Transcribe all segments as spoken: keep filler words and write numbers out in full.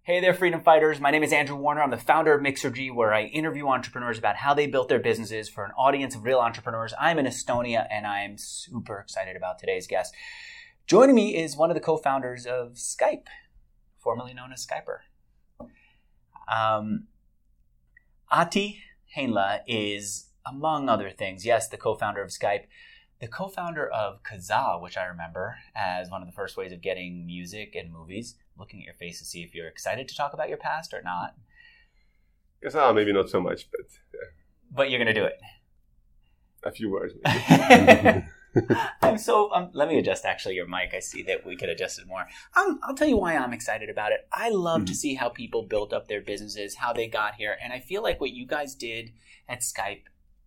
Hey there, freedom fighters. My name is Andrew Warner. I'm the founder of Mixergy, where I interview entrepreneurs about how they built their businesses for an audience of real entrepreneurs. I'm in Estonia, and I'm super excited about today's guest. Joining me is one of the co-founders of Skype, formerly known as Skyper. Um, Ahti Heinla is, among other things, yes, the co-founder of Skype, the co-founder of Kazaa, which I remember as one of the first ways of getting music and movies. Looking at your face to see if you're excited to talk about your past or not. Kazaa, maybe not so much, but... Yeah. But you're going to do it. A few words, maybe. I'm so... Um, let me adjust, actually, your mic. I see that we could adjust it more. Um, I'll tell you why I'm excited about it. I love mm-hmm. to see how people build up their businesses, how they got here. And I feel like what you guys did at Skype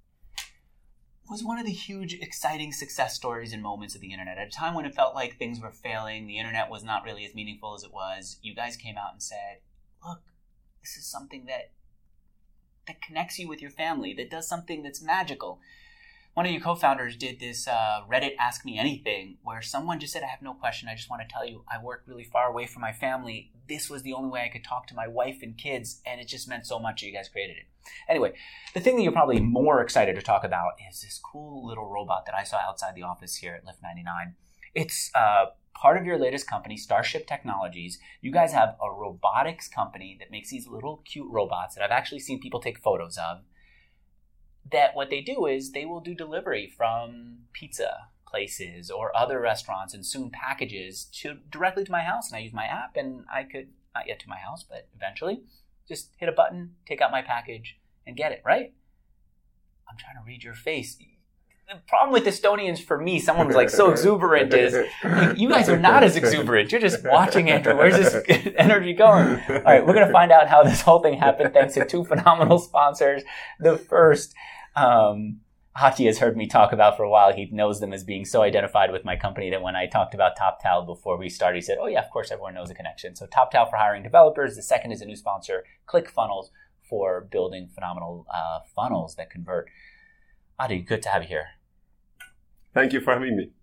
was one of the huge, exciting success stories and moments of the internet. At a time when it felt like things were failing, the internet was not really as meaningful as it was, you guys came out and said, look, this is something that that connects you with your family, that does something that's magical. One of your co-founders did this uh, Reddit Ask Me Anything, where someone just said, I have no question, I just want to tell you, I work really far away from my family. This was the only way I could talk to my wife and kids, and it just meant so much that you guys created it. Anyway, the thing that you're probably more excited to talk about is this cool little robot that I saw outside the office here at Lift ninety-nine. It's uh, part of your latest company, Starship Technologies. You guys have a robotics company that makes these little cute robots that I've actually seen people take photos of. That what they do is they will do delivery from pizza places or other restaurants and soon packages to directly to my house. And I use my app and I could, not yet to my house, but eventually just hit a button, take out my package and get it, right? I'm trying to read your face. The problem with Estonians for me, someone was like so exuberant is, like, you guys are not as exuberant. You're just watching, Andrew. Where's this energy going? All right, we're going to find out how this whole thing happened thanks to two phenomenal sponsors. The first, um, Ahti has heard me talk about for a while. He knows them as being so identified with my company that when I talked about TopTal before we started, he said, oh yeah, of course, everyone knows the connection. So TopTal for hiring developers. The second is a new sponsor, ClickFunnels, for building phenomenal uh, funnels that convert. Ahti, good to have you here. Thank you for having me.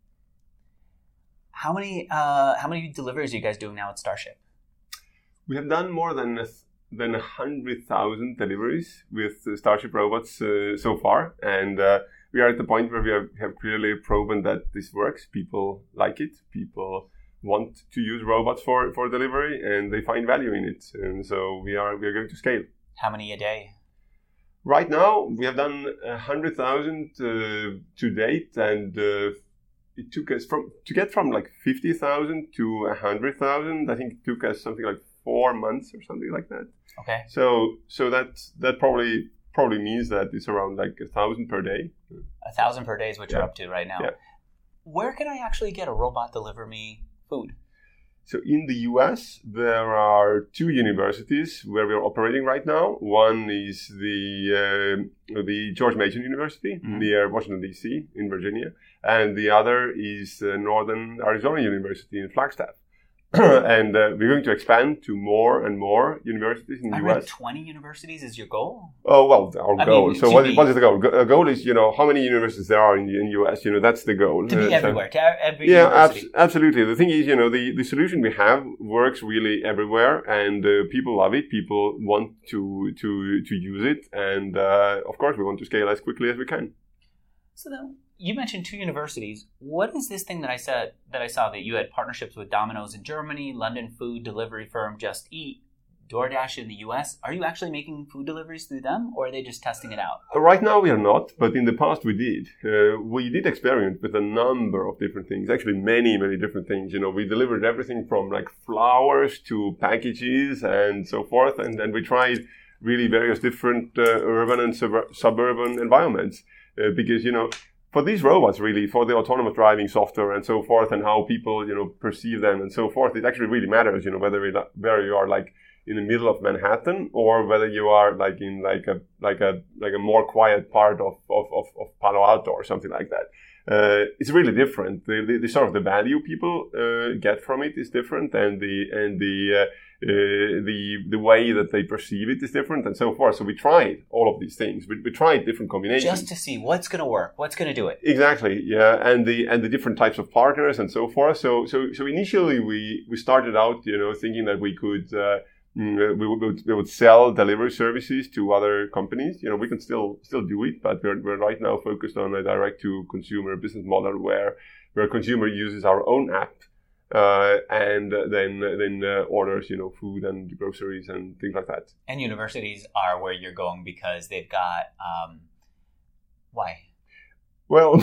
How many uh, how many deliveries are you guys doing now at Starship? We have done more than a, than one hundred thousand deliveries with uh, Starship robots uh, so far. And uh, we are at the point where we have, have clearly proven that this works. People like it. People want to use robots for, for delivery and they find value in it. And so we are we are going to scale. How many a day? Right now, we have done one hundred thousand uh, to date, and uh, it took us from to get from like fifty thousand to one hundred thousand. I think it took us something like four months or something like that. Okay. So, so that that probably probably means that it's around like a thousand per day. A thousand per day is what yeah. you're up to right now. Yeah. Where can I actually get a robot deliver me food? So in the U S, there are two universities where we are operating right now. One is the uh, the George Mason University mm-hmm. near Washington, D C in Virginia. And the other is uh, Northern Arizona University in Flagstaff. and uh, we're going to expand to more and more universities in the I U S. Read twenty universities is your goal? Oh, well, our I goal. Mean, so what, what is the goal? The goal is, you know, how many universities there are in the in U S. You know, that's the goal. To be uh, everywhere, so, to every yeah, university. Yeah, ab- absolutely. The thing is, you know, the, the solution we have works really everywhere, and uh, people love it. People want to to to use it, and uh, of course, we want to scale as quickly as we can. So then, you mentioned two universities. What is this thing that I said that I saw that you had partnerships with Domino's in Germany, London food delivery firm Just Eat, DoorDash in the U S? Are you actually making food deliveries through them, or are they just testing it out? Right now we are not, but in the past we did. Uh, we did experiment with a number of different things, actually many, many different things. You know, we delivered everything from like flowers to packages and so forth, and then we tried really various different uh, urban and sub- suburban environments uh, because, you know, for these robots, really, for the autonomous driving software and so forth, and how people, you know, perceive them and so forth, it actually really matters, you know, whether it, whether you are like in the middle of Manhattan or whether you are like in like a like a like a more quiet part of of, of, of Palo Alto or something like that. Uh, it's really different. The, the, the sort of the value people uh, get from it is different, and the and the uh, Uh, the the way that they perceive it is different and so forth. So we tried all of these things. We, we tried different combinations. Just to see what's going to work, what's going to do it. Exactly, yeah, and the and the different types of partners and so forth. So so so initially we, we started out, you know, thinking that we could uh, Mm, we would we would sell delivery services to other companies. You know, we can still still do it, but we're we're right now focused on a direct to consumer business model where where consumer uses our own app uh, and then then uh, orders, you know, food and groceries and things like that. And universities are where you're going because they've got um, why? Well,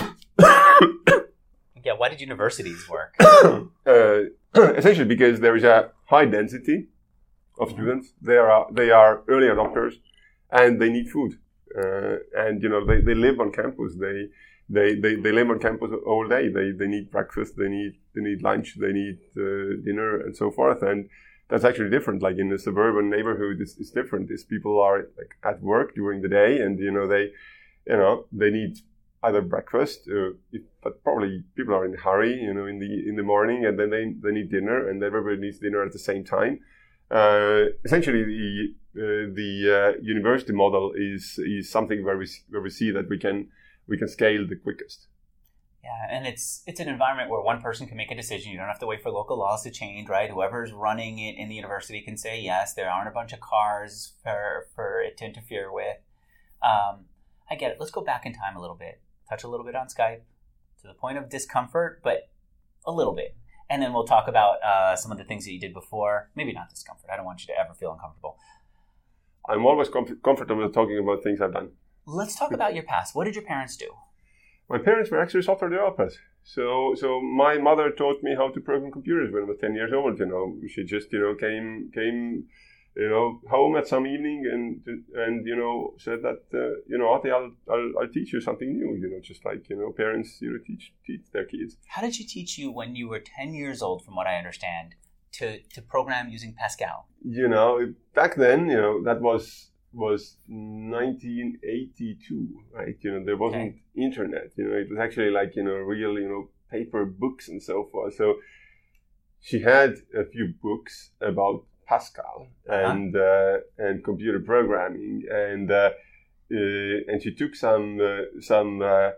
yeah. Why did universities work? uh, essentially, because there is a high density of students. They are they are early adopters, and they need food. Uh, and you know they, they live on campus. They, they they they live on campus all day. They they need breakfast. They need they need lunch. They need uh, dinner and so forth. And that's actually different. Like in the suburban neighborhood, it's, it's different. These people are like at work during the day, and you know they you know they need either breakfast, uh, if, but probably people are in a hurry. You know in the in the morning, and then they they need dinner, and everybody needs dinner at the same time. Uh, essentially, the uh, the uh, university model is is something where we where we see that we can we can scale the quickest. Yeah, and it's it's an environment where one person can make a decision. You don't have to wait for local laws to change, right? Whoever's running it in the university can say yes. There aren't a bunch of cars for for it to interfere with. Um, I get it. Let's go back in time a little bit. Touch a little bit on Skype to the point of discomfort, but a little bit. And then we'll talk about uh, some of the things that you did before. Maybe not discomfort. I don't want you to ever feel uncomfortable. I'm always com- comfortable talking about things I've done. Let's talk about your past. What did your parents do? My parents were actually software developers. So so my mother taught me how to program computers when I was ten years old. You know, she just, you know, came, came you know, home at some evening and, and you know, said that, uh, you know, Ati, I'll, I'll, I'll teach you something new, you know, just like, you know, parents, you know, teach, teach their kids. How did she teach you when you were ten years old, from what I understand, to, to program using Pascal? You know, back then, you know, that was, was nineteen eighty-two, right? You know, there wasn't okay. internet, you know, it was actually like, you know, real, you know, paper books and so forth. So she had a few books about Pascal and uh, and computer programming, and uh, uh, and she took some uh, some uh,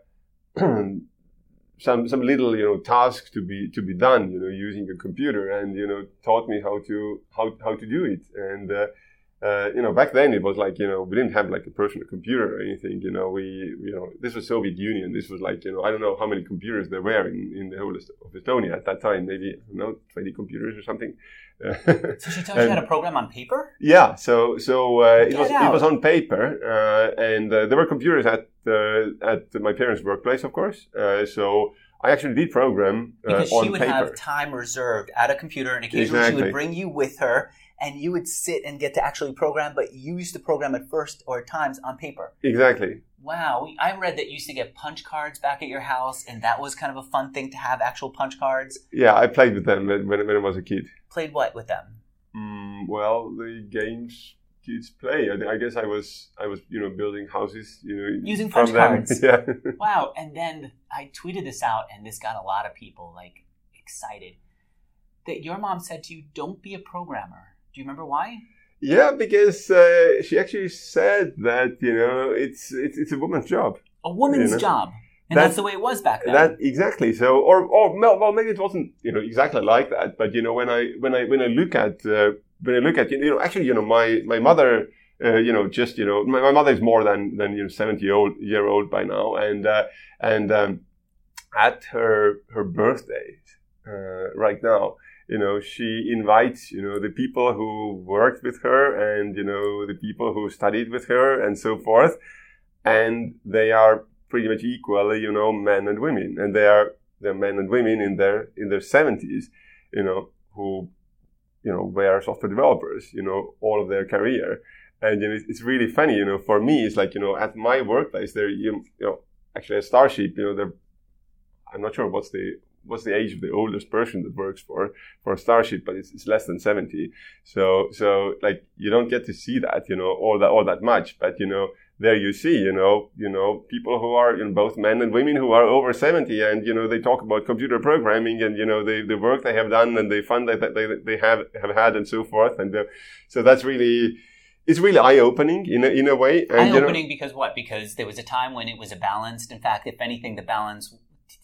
some some little you know tasks to be to be done you know using a computer, and you know taught me how to how how to do it. And uh, uh, you know back then it was like you know we didn't have like a personal computer or anything. You know we you know this was Soviet Union. This was like you know I don't know how many computers there were in, in the whole of Estonia at that time. Maybe I don't know twenty computers or something. So she taught you how to program on paper? Yeah, so so uh, it was it, it was on paper, uh, and uh, there were computers at uh, at my parents' workplace, of course. Uh, so I actually did program uh, because on she would paper. have time reserved at a computer, and occasionally exactly. she would bring you with her, and you would sit and get to actually program. But you used to program at first or at times on paper. Exactly. Wow, I read that you used to get punch cards back at your house, and that was kind of a fun thing to have actual punch cards. Yeah, I played with them when, when I was a kid. Played what with them? Mm, well, the games kids play. I, I guess I was, I was, you know, building houses, you know, using punch them. cards. Yeah. Wow, and then I tweeted this out, and this got a lot of people like excited. That your mom said to you, "Don't be a programmer." Do you remember why? Yeah, because uh, she actually said that you know it's it's it's a woman's job. A woman's you know? job, and that, that's the way it was back then. That exactly. So, or or well, maybe it wasn't you know exactly like that. But you know, when I when I when I look at uh, when I look at you know actually you know my my mother uh, you know just you know my, my mother is more than than you know seventy old year old by now, and uh, and um, at her her birthday uh, right now. You know, she invites, you know, the people who worked with her and, you know, the people who studied with her and so forth. And they are pretty much equally, you know, men and women. And they are, they're men and women in their, in their seventies, you know, who, you know, were software developers, you know, all of their career. And, you know, it's really funny, you know, for me, it's like, you know, at my workplace, there, you know, actually at Starship, you know, they're, I'm not sure what's the, what's the age of the oldest person that works for, for Starship, but it's, it's less than seventy. So, so like, you don't get to see that, you know, all that, all that much. But, you know, there you see, you know, you know, people who are, you know, both men and women who are over seventy and, you know, they talk about computer programming and, you know, the, the work they have done and the fun that they, they have, have had and so forth. And uh, so that's really, it's really eye-opening in a, in a way. And, eye-opening you know, because what? Because there was a time when it was a balanced. In fact, if anything, the balance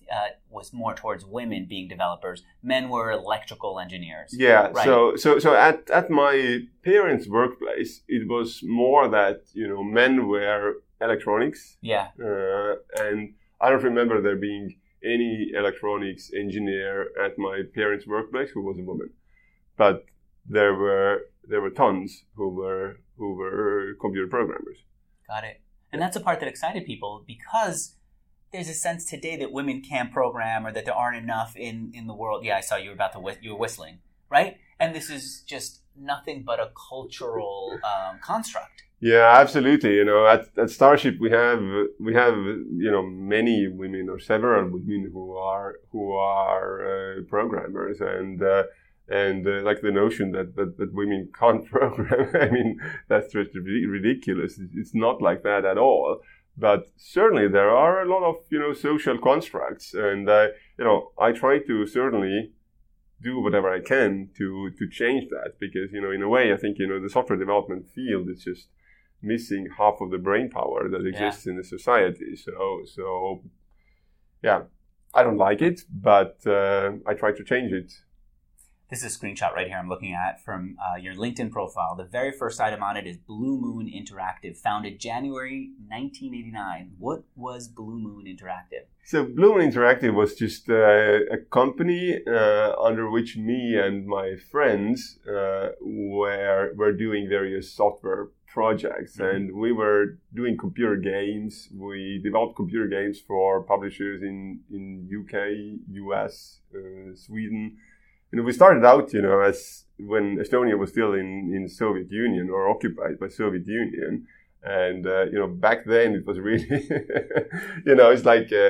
uh, was more towards women being developers. Men were electrical engineers. Yeah. Right? So so so at at my parents' workplace, it was more that you know men were electronics. Yeah. Uh, and I don't remember there being any electronics engineer at my parents' workplace who was a woman, but there were there were tons who were who were computer programmers. Got it. And that's the part that excited people, because there's a sense today that women can't program, or that there aren't enough in, in the world. Yeah, I saw you were about to whi- you were whistling, right? And this is just nothing but a cultural um, construct. Yeah, absolutely. You know, at, at Starship we have we have you know many women, or several women who are who are uh, programmers, and uh, and uh, like the notion that, that that women can't program. I mean, that's just ridiculous. It's not like that at all. But certainly there are a lot of you know social constructs, and uh, you know I try to certainly do whatever I can to to change that, because you know in a way I think you know the software development field is just missing half of the brain power that exists yeah. in the society. So so yeah, I don't like it, but uh, I try to change it. This is a screenshot right here I'm looking at from uh, your LinkedIn profile. The very first item on it is Blue Moon Interactive, founded January nineteen eighty-nine. What was Blue Moon Interactive? So Blue Moon Interactive was just uh, a company uh, under which me and my friends uh, were were doing various software projects, mm-hmm. and we were doing computer games. We developed computer games for publishers in in U K, U S, uh, Sweden. You know, we started out, you know, as when Estonia was still in, in Soviet Union, or occupied by Soviet Union. And, uh, you know, back then it was really, you know, it's like, uh,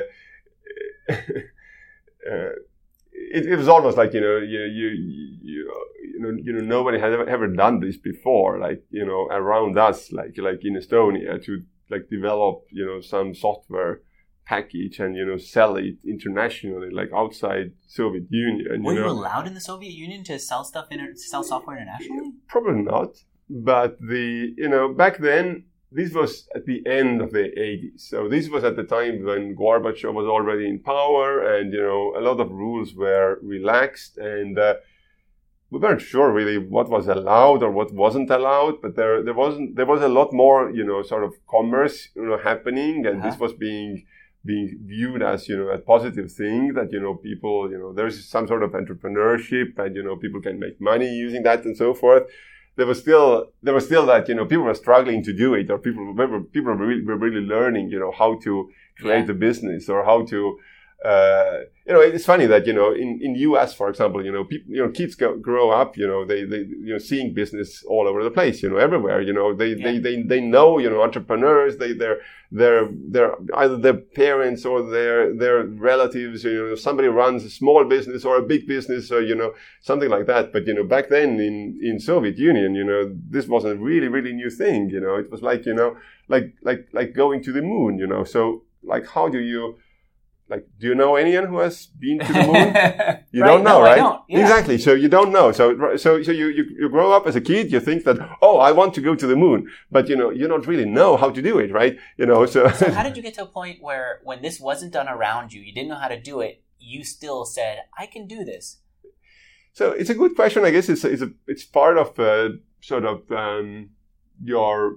uh, it, it was almost like, you know, you, you, you, you know, you know, nobody had ever, ever done this before, like, you know, around us, like, like in Estonia, to like develop, you know, some software package and you know sell it internationally, like outside Soviet Union. Were you, know. you allowed in the Soviet Union to sell stuff inter- sell software internationally? Probably not, but the you know back then this was at the end of the eighties, so this was at the time when Gorbachev was already in power, and you know a lot of rules were relaxed, and uh, we weren't sure really what was allowed or what wasn't allowed, but there there wasn't there was a lot more you know sort of commerce you know happening, and uh-huh. this was being being viewed as, you know, a positive thing, that, you know, people, you know, there's some sort of entrepreneurship, and, you know, people can make money using that and so forth. There was still, there was still that, you know, people were struggling to do it, or people, remember, people were really, were really learning, you know, how to create yeah. a business, or how to, uh, you know, it's funny that, you know, in, in U S, for example, you know, people, you know, kids go, grow up, you know, they, they, you know, seeing business all over the place, you know, everywhere, you know, they, yeah. they, they, they know, you know, entrepreneurs, they, they're, they're, they're either their parents or their, their relatives, you know, somebody runs a small business or a big business, or, you know, something like that. But, you know, back then in, in Soviet Union, you know, this was a really, really new thing, you know, it was like, you know, like, like, like going to the moon, you know, so like, how do you, Like, do you know anyone who has been to the moon? You right, don't know, no, right? I don't. Yeah. Exactly. So you don't know. So, so, so you, you, you grow up as a kid, you think that, oh, I want to go to the moon. But, you know, you don't really know how to do it, right? You know, so. So how did you get to a point where when this wasn't done around you, you didn't know how to do it, you still said, I can do this? So it's a good question. I guess it's, it's a, it's part of, uh, sort of, um, your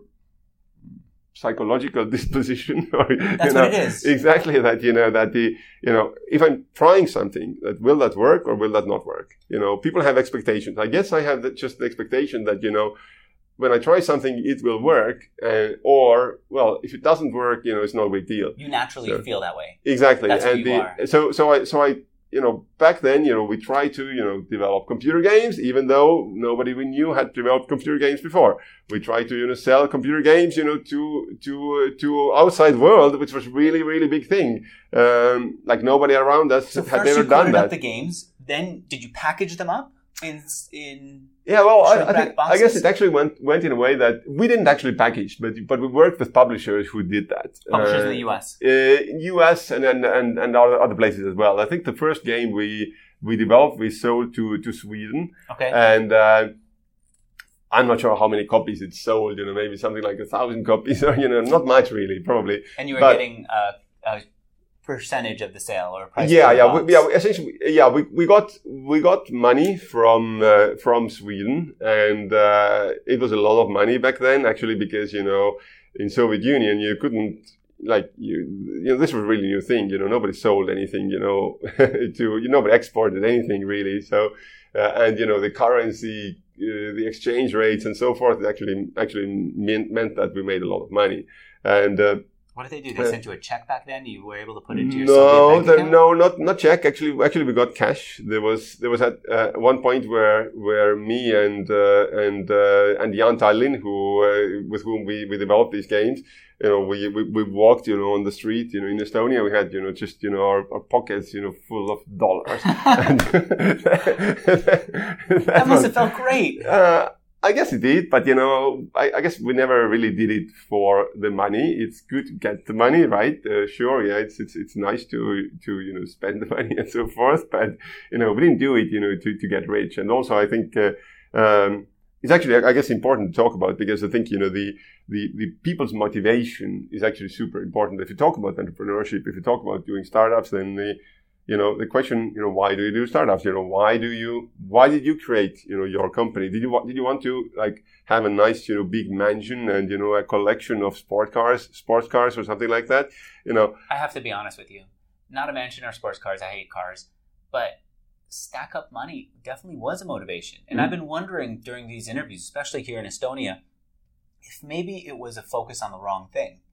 psychological disposition, or, that's you know, what it is. Exactly that, you know, that the, you know, if I'm trying something, that will that work or will that not work? You know, people have expectations. I guess I have the, just the expectation that, you know, when I try something, it will work, uh, or, well, if it doesn't work, you know, it's no big deal. You naturally so, feel that way. Exactly. That's and who you the, are. So, so I, so I, you know, back then, you know, we tried to, you know, develop computer games, even though nobody we knew had developed computer games before. We tried to, you know, sell computer games, you know, to, to, uh, to outside world, which was really, really big thing. Um, like nobody around us so had first ever you done that. Up the games, then did you package them up in, in, Yeah, well, I, I, think, boxes? I guess it actually went went in a way that we didn't actually package, but but we worked with publishers who did that. Publishers uh, in the U S. Uh, U S and and and, and other, other places as well. I think the first game we we developed, we sold to to Sweden. Okay. And uh, I'm not sure how many copies it sold. You know, maybe something like a thousand copies, or you know, not much really, probably. And you were but, getting uh, uh, percentage of the sale or price. Yeah, yeah, we, yeah. Essentially, yeah, we, we got we got money from uh, from Sweden, and uh, it was a lot of money back then, actually, because you know, in Soviet Union you couldn't like you you know this was a really new thing. You know, nobody sold anything. You know, to you nobody exported anything really. So, uh, and you know, the currency, uh, the exchange rates, and so forth, actually actually meant meant that we made a lot of money, and. Uh, What did they do? They uh, sent you a check back then? You were able to put it into your no, Soviet bank the, account? no, not not check. Actually, actually, we got cash. There was there was at uh, one point where where me and uh, and uh, and Jan Tallinn, who uh, with whom we, we developed these games, you know, we, we we walked, you know, on the street, you know, in Estonia, we had, you know, just you know our, our pockets, you know, full of dollars. and that, that must was, have felt great. Uh, I guess it did, but you know, I, I guess we never really did it for the money. It's good to get the money, right? Uh, sure, yeah, it's it's it's nice to to you know spend the money and so forth, but you know, we didn't do it, you know, to to get rich. And also, I think uh, um, it's actually, I guess, important to talk about because I think you know the the the people's motivation is actually super important. If you talk about entrepreneurship, if you talk about doing startups, then the You know, the question, you know, why do you do startups? You know, why do you, why did you create, you know, your company? Did you want, did you want to like have a nice, you know, big mansion and, you know, a collection of sport cars, sports cars or something like that? You know, I have to be honest with you. Not a mansion or sports cars. I hate cars, but stack up money definitely was a motivation. And mm-hmm. I've been wondering during these interviews, especially here in Estonia, if maybe it was a focus on the wrong thing.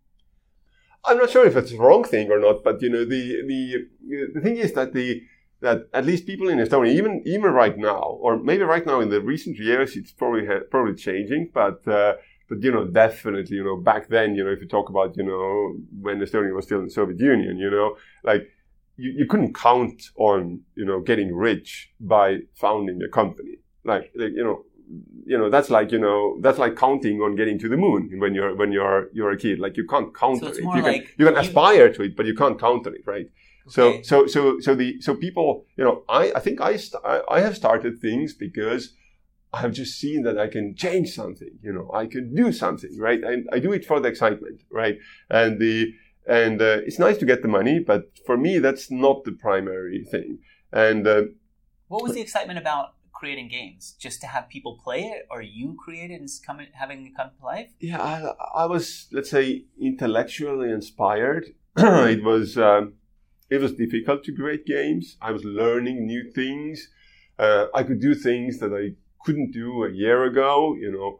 I'm not sure if it's the wrong thing or not, but you know the the the thing is that the that at least people in Estonia, even even right now, or maybe right now in the recent years, it's probably probably changing. But uh, but you know definitely you know back then you know if you talk about you know when Estonia was still in the Soviet Union, you know like you, you couldn't count on you know getting rich by founding a company. Like, like you know. You know, that's like, you know, that's like counting on getting to the moon when you're, when you're, you're a kid. Like you can't count so on it's it. More you can, like you can you... aspire to it, but you can't count on it, right? Okay. So, so, so, so the, so people, you know, I, I think I, st- I have started things because I have just seen that I can change something, you know, I can do something, right? And I do it for the excitement, right? And the, and uh, it's nice to get the money, but for me, that's not the primary thing. And, uh, what was the excitement about creating games? Just to have people play it, or you create it and come, having it come to life? Yeah, I, I was, let's say, intellectually inspired. it was um, it was difficult to create games. I was learning new things. Uh, I could do things that I couldn't do a year ago. You know,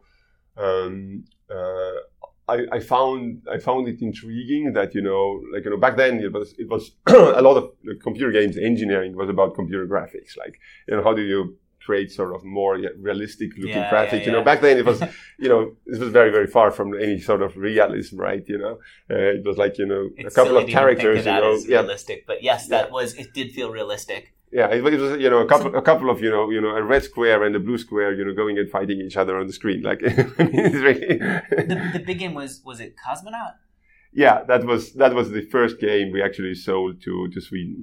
um, uh, I, I found I found it intriguing that you know, like you know, back then it was it was a lot of computer games engineering was about computer graphics. Like, you know, how do you create sort of more realistic looking yeah, graphics. Yeah, yeah. You know, back then it was, you know, this was very, very far from any sort of realism, right? You know, uh, it was like, you know, it's a couple of think characters, of that you know, as yeah. realistic. But yes, that yeah. was, it did feel realistic. Yeah, it, it was, you know, a couple, a couple of, you know, you know, a red square and a blue square, you know, going and fighting each other on the screen. Like, it's really the, the big game was, was it Cosmonaut? Yeah, that was, that was the first game we actually sold to, to Sweden.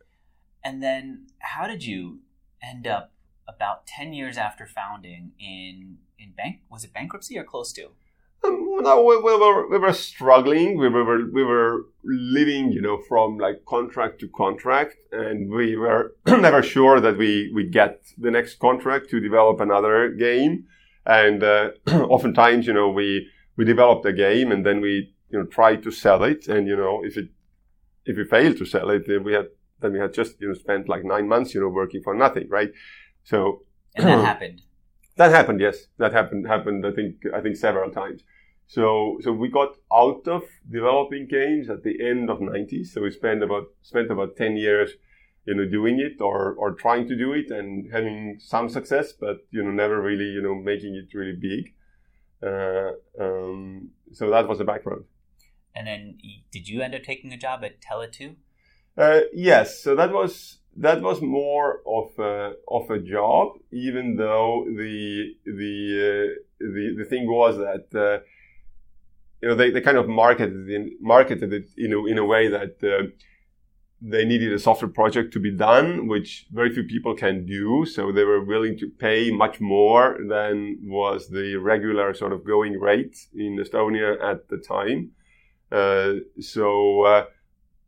And then how did you end up about ten years after founding in in bank was it bankruptcy or close to? Um, no, we, we were we were struggling. We were we were living, you know, from like contract to contract, and we were never sure that we we get the next contract to develop another game. And uh, oftentimes, you know, we we developed a game and then we you know try to sell it, and you know if it if we fail to sell it, then we had then we had just you know spent like nine months, you know, working for nothing, right? So and that happened. That happened, yes. That happened. Happened. I think. I think several times. So, so we got out of developing games at the end of nineties. So we spent about spent about ten years, you know, doing it or or trying to do it and having some success, but you know, never really, you know, making it really big. Uh, um, so that was the background. And then, did you end up taking a job at Tele two? Uh, yes. So that was. That was more of a, of a job, even though the the uh, the the thing was that uh, you know they, they kind of marketed it, marketed it in a, in a way that uh, they needed a software project to be done, which very few people can do. So they were willing to pay much more than was the regular sort of going rate in Estonia at the time. Uh, so. Uh,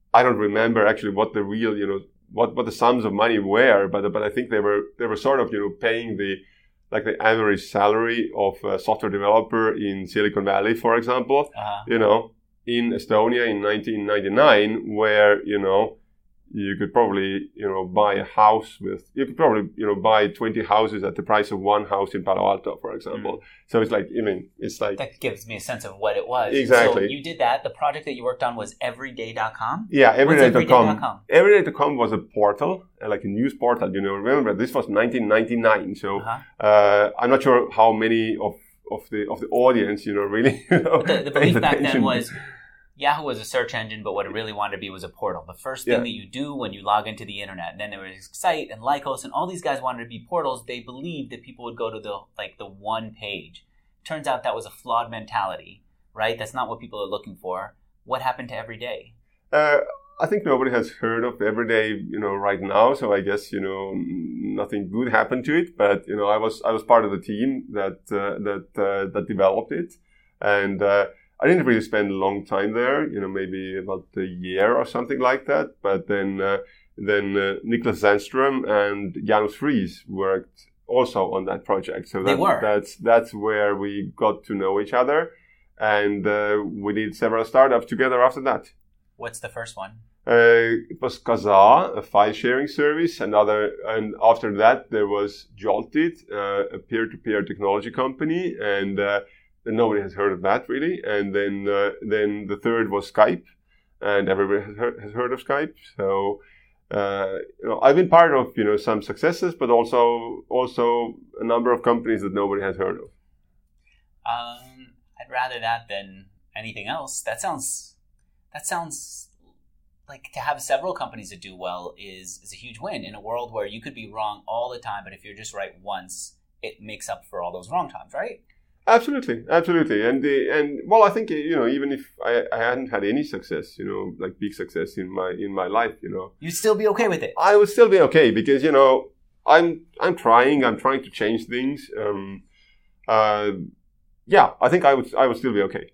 I don't remember actually what the real, you know, what, what the sums of money were, but but I think they were they were sort of, you know, paying the like the average salary of a software developer in Silicon Valley, for example, uh-huh. you know, in Estonia in nineteen ninety-nine, where, you know, you could probably, you know, buy a house with, you could probably, you know, buy twenty houses at the price of one house in Palo Alto, for example. Mm. So it's like, I mean, it's like... That gives me a sense of what it was. Exactly. So you did that. The project that you worked on was everyday dot com? Yeah, everyday dot com. everyday dot com was a portal, like a news portal, you know. Remember, this was nineteen ninety-nine. So uh-huh. uh, I'm not sure how many of, of the of the audience, you know, really... You know, the, the belief back then was... Yahoo was a search engine, but what it really wanted to be was a portal. The first thing yeah. that you do when you log into the internet. And then there was Excite and Lycos, and all these guys wanted to be portals. They believed that people would go to the like the one page. Turns out that was a flawed mentality, right? That's not what people are looking for. What happened to Everyday? Uh, I think nobody has heard of Everyday, you know, right now. So I guess, you know, nothing good happened to it. But you know, I was I was part of the team that uh, that uh, that developed it, and. Uh, I didn't really spend a long time there, you know, maybe about a year or something like that. But then, uh, then uh, Niklas Zennström and Janos Friis worked also on that project. So that, they were. that's that's where we got to know each other, and uh, we did several startups together after that. What's the first one? Uh, it was Kazaa, a file sharing service, and other, and after that there was Jolted, uh, a peer-to-peer technology company, and. Uh, Nobody has heard of that really, and then uh, then the third was Skype, and everybody has heard, has heard of Skype. So uh, you know, I've been part of you know some successes, but also also a number of companies that nobody has heard of. Um, I'd rather that than anything else. That sounds that sounds like to have several companies that do well is is a huge win in a world where you could be wrong all the time, but if you're just right once, it makes up for all those wrong times, right? Absolutely, absolutely, and the and well, I think you know even if I, I hadn't had any success, you know, like big success in my in my life, you know, you'd still be okay with it. I would still be okay because you know I'm I'm trying, I'm trying to change things. Um, uh, yeah, I think I would I would still be okay.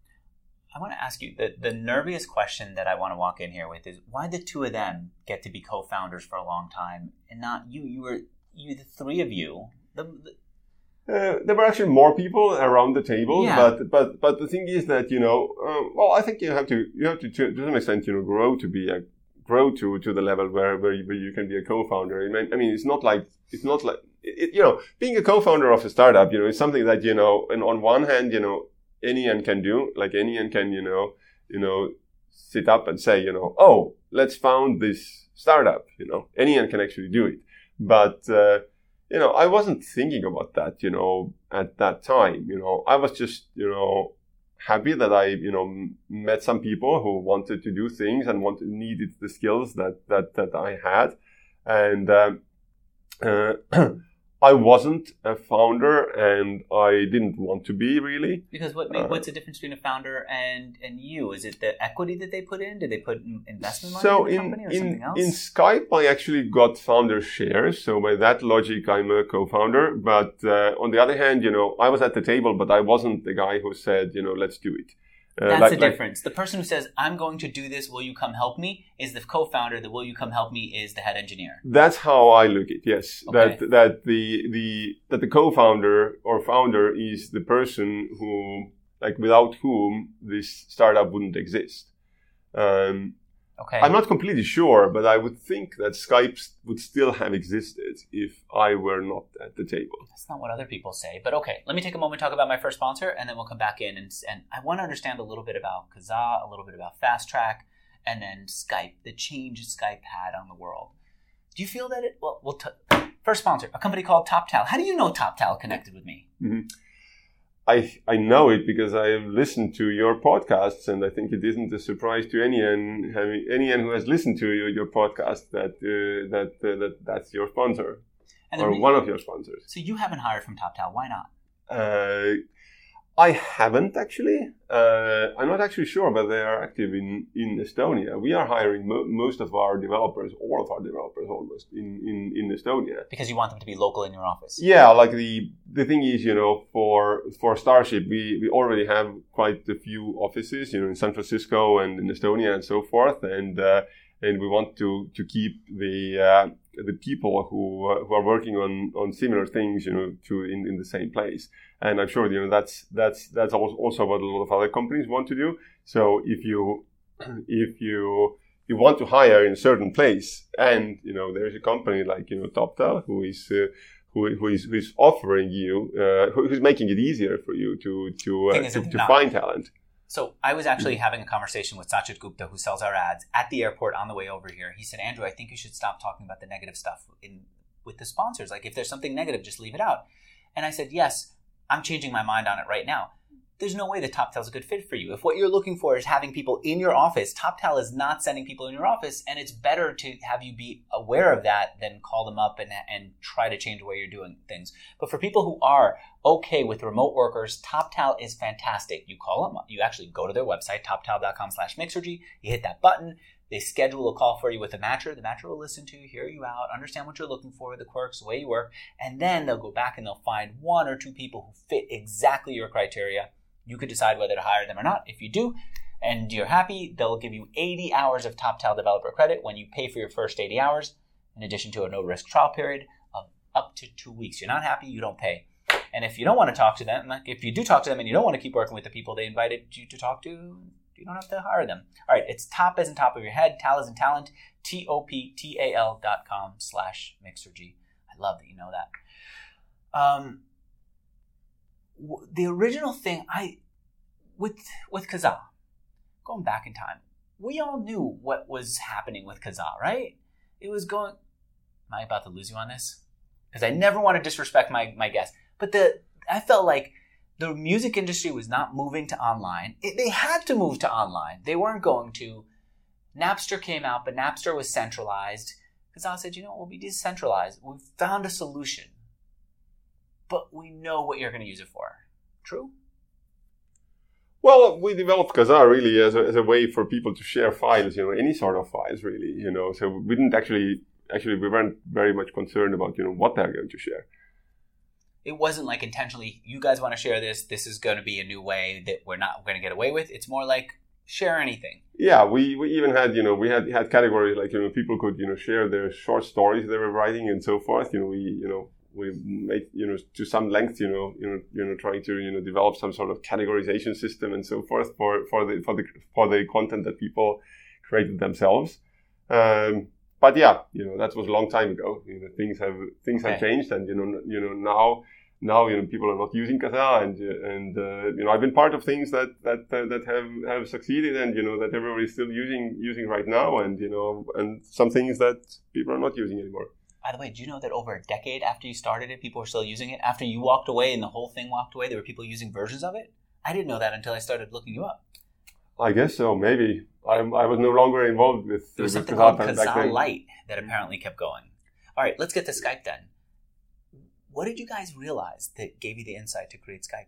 I want to ask you the the nerviest question that I want to walk in here with is why the two of them get to be co-founders for a long time and not you? You were you the three of you. The, the, Uh, there were actually more people around the table, yeah. but but but the thing is that you know, uh, well, I think you have to you have to to, to some extent you know grow to be a grow to to the level where where you, where you can be a co-founder. I mean, I mean, it's not like it's not like it, you know, being a co-founder of a startup, you know, is something that you know, and on one hand, you know, anyone can do, like anyone can you know, you know, sit up and say, you know, oh, let's found this startup, you know, anyone can actually do it, but. Uh, You know, I wasn't thinking about that, you know, at that time. You know, I was just, you know, happy that I, you know, met some people who wanted to do things and wanted needed the skills that that that I had, and um, uh, I wasn't a founder, and I didn't want to be really. Because what uh, what's the difference between a founder and and you? Is it the equity that they put in? Did they put investment money so in the in, company or in, something else? in Skype, I actually got founder shares. So by that logic, I'm a co-founder. But uh, on the other hand, you know, I was at the table, but I wasn't the guy who said, you know, let's do it. Uh, That's like, the difference. Like, the person who says, I'm going to do this, will you come help me, is the co-founder. The will you come help me is the head engineer. That's how I look at it, yes. Okay. That that the the that the co-founder or founder is the person who, like, without whom this startup wouldn't exist. Um, okay. I'm not completely sure, but I would think that Skype would still have existed if I were not at the table. That's not what other people say. But okay, let me take a moment to talk about my first sponsor, and then we'll come back in. And, and I want to understand a little bit about Kazaa, a little bit about Fast Track, and then Skype, the change Skype had on the world. Do you feel that it... Well, we'll t- first sponsor, a company called TopTal. How do you know TopTal connected with me? Mm-hmm. I I know it because I have listened to your podcasts, and I think it isn't a surprise to anyone having, anyone who has listened to your, your podcast that uh, that uh, that that's your sponsor or one of your sponsors. So you haven't hired from TopTal. Why not? Uh, I haven't actually. Uh, I'm not actually sure, but they are active in, in Estonia. We are hiring mo- most of our developers, all of our developers almost, in, in, in Estonia. Because you want them to be local in your office. Yeah, like the the thing is, you know, for for Starship, we, we already have quite a few offices, you know, in San Francisco and in Estonia and so forth, and uh, and we want to to keep the uh, the people who uh, who are working on, on similar things, you know, to in, in the same place. And I'm sure, you know, that's that's that's also what a lot of other companies want to do. So if you if you you want to hire in a certain place, and you know there's a company like you know TopTal who is uh, who who is who is offering you uh, who, who's making it easier for you to to uh, to, to find talent. So I was actually having a conversation with Sachit Gupta, who sells our ads, at the airport on the way over here. He said, Andrew, I think you should stop talking about the negative stuff in with the sponsors. Like if there's something negative, just leave it out. And I said, yes. I'm changing my mind on it right now. There's no way that TopTal is a good fit for you. If what you're looking for is having people in your office, TopTal is not sending people in your office, and it's better to have you be aware of that than call them up and, and try to change the way you're doing things. But for people who are okay with remote workers, TopTal is fantastic. You call them up. You actually go to their website, toptal.com slash Mixergy. You hit that button. They schedule a call for you with a matcher. The matcher will listen to you, hear you out, understand what you're looking for, the quirks, the way you work, and then they'll go back and they'll find one or two people who fit exactly your criteria. You could decide whether to hire them or not. If you do, and you're happy, they'll give you eighty hours of TopTal developer credit when you pay for your first eighty hours, in addition to a no-risk trial period of up to two weeks. You're not happy, you don't pay. And if you don't want to talk to them, like if you do talk to them and you don't want to keep working with the people they invited you to talk to, you don't have to hire them. All right, it's top as in top of your head, tal as in talent, T O P T A L dot com slash Mixergy. I love that you know that. Um, w- the original thing, I with with Kazaa, going back in time, we all knew what was happening with Kazaa, right? It was going, am I about to lose you on this? Because I never want to disrespect my, my guest. But the I felt like the music industry was not moving to online. It, they had to move to online. They weren't going to. Napster came out, but Napster was centralized. Kazaa said, you know, we'll be decentralized. We've found a solution. But we know what you're going to use it for. True? Well, we developed Kazaa really as a, as a way for people to share files, you know, any sort of files really, you know. So we didn't actually, actually we weren't very much concerned about, you know, what they're going to share. It wasn't like intentionally, you guys want to share this, this is going to be a new way that we're not going to get away with. It's more like, share anything. Yeah, we, we even had, you know, we had, had categories like, you know, people could, you know, share their short stories they were writing and so forth. You know, we, you know, we made, you know, to some length, you know, you know, you know, trying to, you know, develop some sort of categorization system and so forth for, for the, for the, for the content that people created themselves. Um, But yeah, you know, that was a long time ago. You know, things have things have okay. changed, and you know, you know now now you know people are not using Kazaa, and and uh, you know I've been part of things that that uh, that have, have succeeded, and you know that everybody is still using using right now, and you know and some things that people are not using anymore. By the way, do you know that over a decade after you started it, people were still using it? After you walked away and the whole thing walked away, there were people using versions of it? I didn't know that until I started looking you up. I guess so, maybe. I, I was no longer involved with There was with something Kazaa called back Kazaa then. Lite that apparently kept going. All right, let's get to Skype then. What did you guys realize that gave you the insight to create Skype?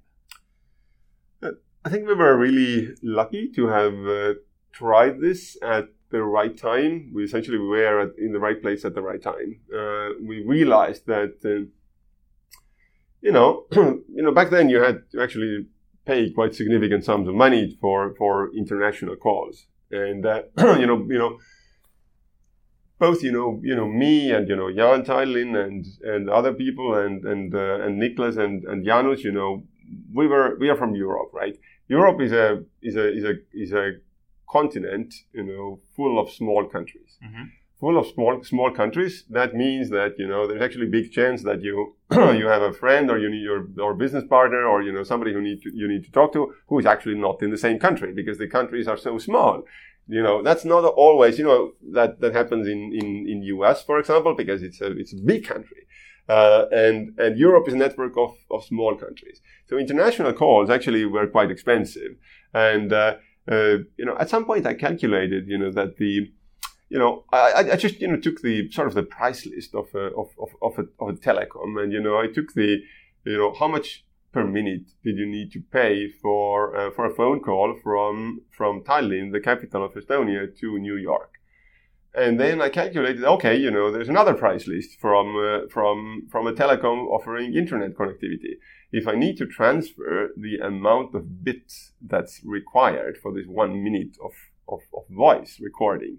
I think we were really lucky to have uh, tried this at the right time. We essentially were at, in the right place at the right time. Uh, we realized that, uh, you know, you know, back then you had to actually pay quite significant sums of money for, for international calls, and uh, you know, you know, both you know, you know, me and you know Jan Teilin and and other people and and uh, and Niklas and and Janusz, you know, we were we are from Europe, right? Europe is a is a is a is a continent, you know, full of small countries. Mm-hmm. Full of small small countries. That means that you know there's actually a big chance that you you have a friend or you need your or business partner or you know somebody who need to, you need to talk to who is actually not in the same country because the countries are so small. You know that's not always you know that that happens in in in U S for example because it's a it's a big country. Uh, and and Europe is a network of of small countries. So international calls actually were quite expensive. And uh, uh, you know at some point I calculated you know that the You know, I, I just, you know, took the sort of the price list of a, of, of, of, a, of a telecom and, you know, I took the, you know, how much per minute did you need to pay for uh, for a phone call from from Tallinn, the capital of Estonia, to New York? And then I calculated, okay, you know, there's another price list from uh, from from a telecom offering internet connectivity. If I need to transfer the amount of bits that's required for this one minute of, of, of voice recording,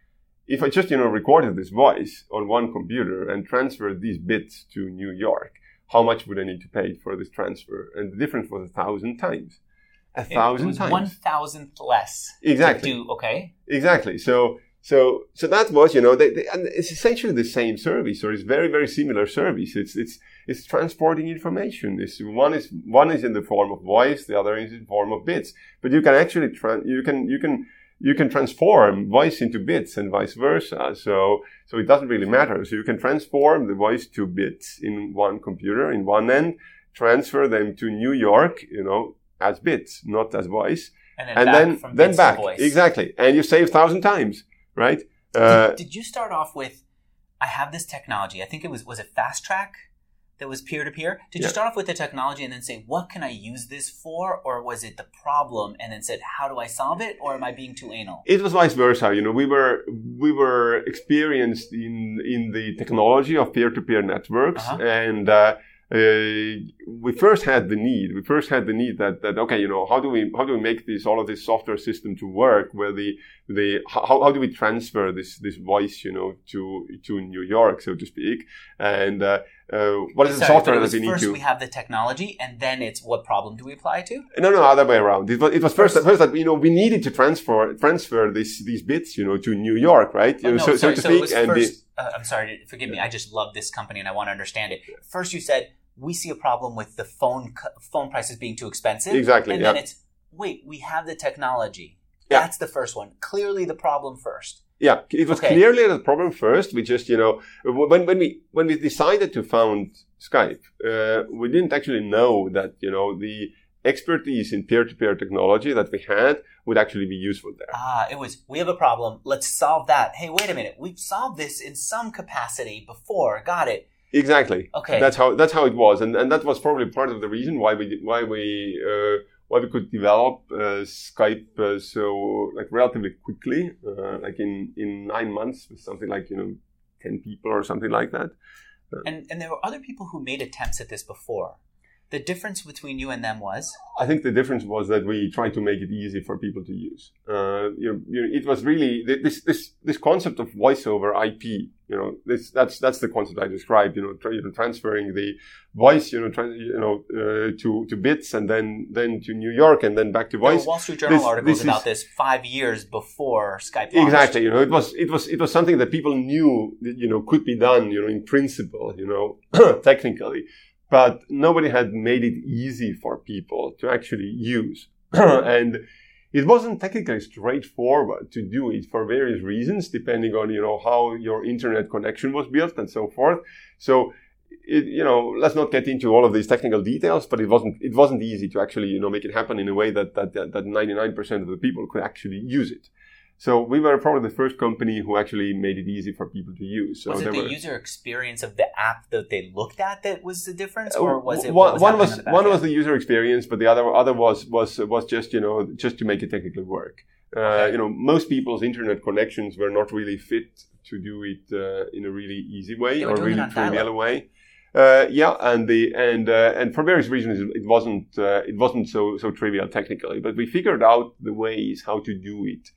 if I just, you know, recorded this voice on one computer and transferred these bits to New York, how much would I need to pay for this transfer? And the difference was a thousand times. A thousand it was times. One thousandth less. Exactly. To do, okay. Exactly. So, so, so that was, you know, they, they, and it's essentially the same service, or it's very, very similar service. It's, it's, it's transporting information. It's one is, one is in the form of voice, the other is in the form of bits. But you can actually, tra- you can, you can, you can transform voice into bits and vice versa. So, so it doesn't really matter. So you can transform the voice to bits in one computer, in one end, transfer them to New York, you know, as bits, not as voice. And then and back then, from then bits back. to voice. Exactly. And you save thousand times, right? Uh, did, did you start off with, I have this technology. I think it was, was it Fast Track that was peer-to-peer? Did yeah. you start off with the technology and then say, what can I use this for? Or was it the problem and then said, how do I solve it? Or am I being too anal? It was vice versa. You know, we were, we were experienced in, in the technology of peer-to-peer networks. Uh-huh. And, uh, Uh, we first had the need. We first had the need that, that okay, you know, how do we how do we make this all of this software system to work? Where the the how how do we transfer this this voice, you know, to to New York, so to speak? And uh, uh, what is Sorry, the software that we need first to? First, we have the technology, and then it's what problem do we apply to? No, no, other way around. It was it was first first, first that you know we needed to transfer transfer this these bits, you know, to New York, right? You oh, know, no, so, sorry, so to so speak. it was and first, the, uh, I'm sorry, forgive me. I just love this company and I want to understand it. First, you said we see a problem with the phone phone prices being too expensive. Exactly. And yeah. then it's, wait, we have the technology. Yeah. That's the first one. Clearly the problem first. Yeah, it was okay. clearly the problem first. We just, you know, when when we when we decided to found Skype, uh, we didn't actually know that, you know, the expertise in peer-to-peer technology that we had would actually be useful there. Ah, it was, we have a problem. Let's solve that. Hey, wait a minute. We've solved this in some capacity before. Got it. Exactly. Okay. That's how that's how it was, and and that was probably part of the reason why we why we uh, why we could develop uh, Skype uh, so like relatively quickly, uh, like in, in nine months with something like you know ten people or something like that. Uh, and and there were other people who made attempts at this before. The difference between you and them was? I think the difference was that we tried to make it easy for people to use. Uh, you know, you know, it was really this this this concept of voice over I P. You know, this that's that's the concept I described. You know, tra- you know transferring the voice, you know, tra- you know, uh, to to bits and then then to New York and then back to voice. There were Wall Street Journal this, articles this about is, this five years before Skype launched. Exactly. You know, it was it was it was something that people knew that, you know could be done. You know, in principle. You know, technically. But nobody had made it easy for people to actually use. And it wasn't technically straightforward to do it for various reasons, depending on, you know, how your internet connection was built and so forth. So, it, you know, let's not get into all of these technical details, but it wasn't, it wasn't easy to actually, you know, make it happen in a way that, that, that ninety-nine percent of the people could actually use it. So we were probably the first company who actually made it easy for people to use. So was it the were, user experience of the app that they looked at that was the difference, or was it one, what was one was on one end? was the user experience, but the other other was was was just you know just to make it technically work. Uh, okay. You know, most people's internet connections were not really fit to do it uh, in a really easy way or really trivial way. Uh, yeah, and the and uh, and for various reasons it wasn't uh, it wasn't so so trivial technically, but we figured out the ways how to do it.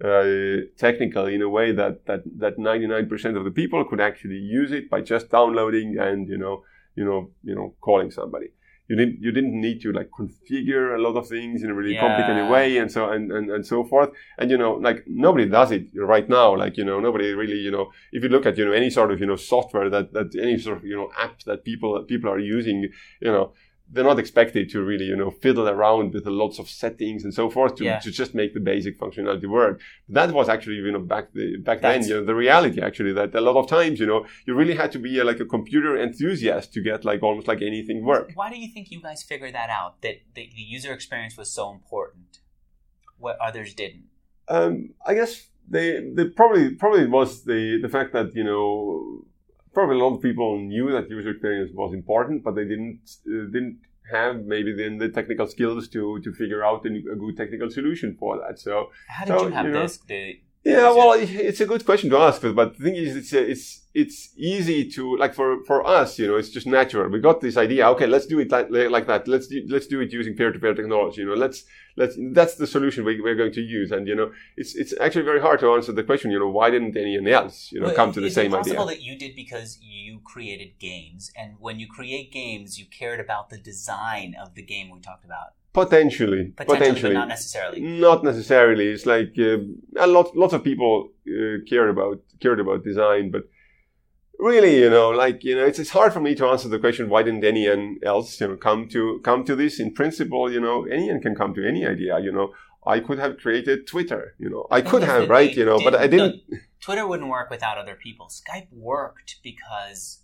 Uh, technically in a way that, that, that ninety-nine percent of the people could actually use it by just downloading and, you know, you know, you know, calling somebody. You didn't, you didn't need to like configure a lot of things in a really yeah. complicated way and so, and, and, and so forth. And, you know, like nobody does it right now. Like, you know, nobody really, you know, if you look at, you know, any sort of, you know, software that, that any sort of, you know, app that people, people are using, you know, they're not expected to really, you know, fiddle around with lots of settings and so forth to, yeah. to just make the basic functionality work. That was actually, you know, back the, back That's, then, you know, the reality actually that a lot of times, you know, you really had to be a, like a computer enthusiast to get like almost like anything work. Why do you think you guys figured that out? That the, the user experience was so important, what others didn't? Um, I guess they, they probably, probably was the, the fact that, you know, probably a lot of people knew that user experience was important, but they didn't uh, didn't have maybe then the technical skills to to figure out a, a good technical solution for that. So how did so, you have you know, this? Did, yeah, well, it's a good question to ask, but the thing is, it's it's it's easy to like for for us, you know, it's just natural. We got this idea. Okay, let's do it like, like that. Let's do, let's do it using peer-to-peer technology. You know, let's let's that's the solution we, we're going to use. And you know, it's it's actually very hard to answer the question. You know, why didn't anyone else you know well, come to the same idea? Is it possible that you did because you created games, and when you create games, you cared about the design of the game we talked about? Potentially, potentially, potentially, but not necessarily. Not necessarily. It's like uh, a lot, lots of people uh, care about cared about design, but really, you know, like you know, it's it's hard for me to answer the question why didn't anyone else, you know, come to come to this. In principle, you know, anyone can come to any idea. You know, I could have created Twitter. You know, I could have, right? You know, but I didn't. No, Twitter wouldn't work without other people. Skype worked because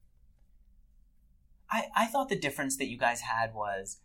I I thought the difference that you guys had was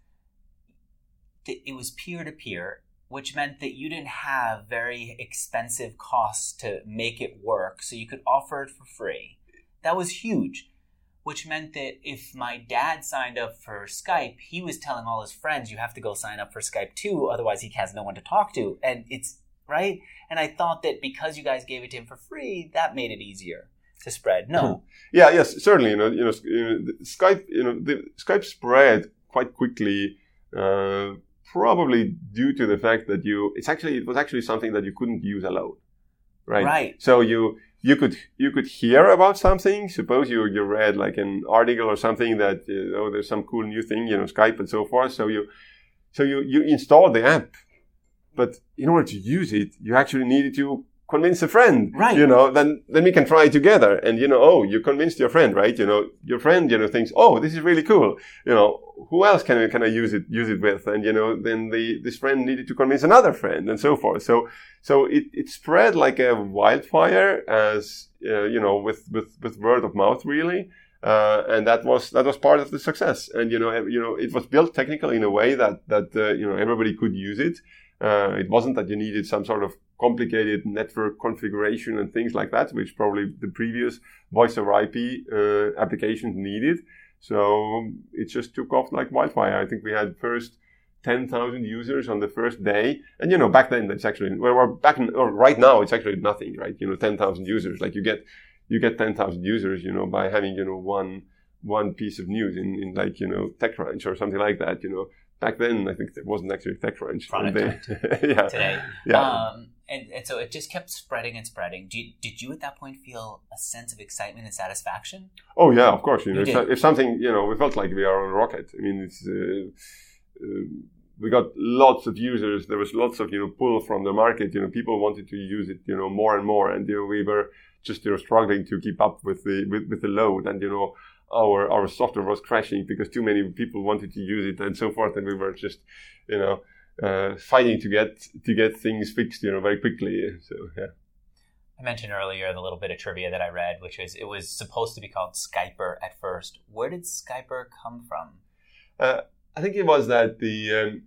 that it was peer-to-peer, which meant that you didn't have very expensive costs to make it work, so you could offer it for free. That was huge, which meant that if my dad signed up for Skype, he was telling all his friends, you have to go sign up for Skype too, otherwise he has no one to talk to. And it's, right? And I thought that because you guys gave it to him for free, that made it easier to spread. No. Yeah, yes, certainly. You know, you know, Skype, you know, the Skype spread quite quickly, uh, probably due to the fact that you, it's actually, it was actually something that you couldn't use alone, right? Right. So you, you could, you could hear about something. Suppose you, you read like an article or something that, you know, there's some cool new thing, you know, Skype and so forth. So you, so you, you install the app, but in order to use it, you actually needed to convince a friend, right? You know, then, then we can try it together. And, you know, oh, you convinced your friend, right? You know, your friend, you know, thinks, oh, this is really cool. You know, who else can I, can I use it, use it with? And, you know, then the, this friend needed to convince another friend and so forth. So, so it, it spread like a wildfire as, uh, you know, with, with, with word of mouth, really. Uh, and that was, that was part of the success. And, you know, you know, it was built technically in a way that, that, uh, you know, everybody could use it. Uh, it wasn't that you needed some sort of complicated network configuration and things like that, which probably the previous voice over I P uh, applications needed. So it just took off like wildfire. I think we had first ten thousand users on the first day. And, you know, back then, that's actually, well, we're back in, or right now, it's actually nothing, right? You know, ten thousand users. Like you get, you get ten thousand users, you know, by having, you know, one, one piece of news in, in like, you know, TechCrunch or something like that, you know. Back then, I think there wasn't actually TechCrunch. Product they, yeah. Today. Yeah. Um, and, and so it just kept spreading and spreading. Did you, did you at that point feel a sense of excitement and satisfaction? Oh, yeah, of course. You know, you if, if something, you know, we felt like we are on a rocket. I mean, it's, uh, uh, we got lots of users. There was lots of, you know, pull from the market. You know, people wanted to use it, you know, more and more. And, you know, we were just, you know, struggling to keep up with the, with, with the load. And, you know, our our software was crashing because too many people wanted to use it and so forth, and we were just, you know, uh, fighting to get to get things fixed, you know, very quickly. So yeah. I mentioned earlier the little bit of trivia that I read, which was it was supposed to be called Skyper at first. Where did Skyper come from? Uh, I think it was that the um,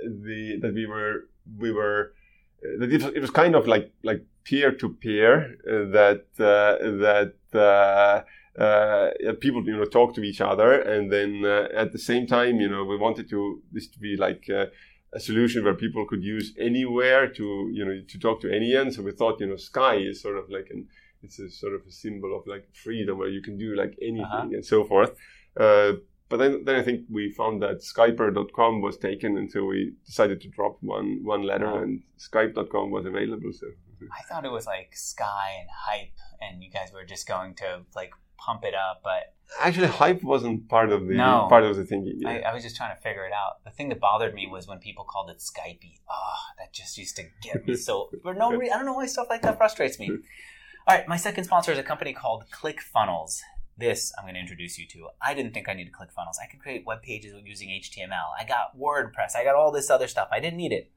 the that we were we were uh, that it was, it was kind of like like peer to peer that uh, that. Uh, Uh, people, you know, talk to each other, and then uh, at the same time, you know, we wanted to this to be like uh, a solution where people could use anywhere to, you know, to talk to anyone. So we thought, you know, Sky is sort of like an, it's a sort of a symbol of like freedom where you can do like anything uh-huh. and so forth. Uh, but then, then I think we found that Skyper dot com was taken, and so we decided to drop one one letter, wow. and Skype dot com was available. So I thought it was like Sky and Hype, and you guys were just going to like pump it up, but actually Hype wasn't part of the no, part of the thinking. Yeah. I, I was just trying to figure it out. The thing that bothered me was when people called it Skypey. Oh, that just used to get me so for no reason. I don't know why stuff like that frustrates me. All right, my second sponsor is a company called ClickFunnels. This I'm going to introduce you to. I didn't think I needed ClickFunnels. I could create web pages using H T M L. I got WordPress. I got all this other stuff. I didn't need it.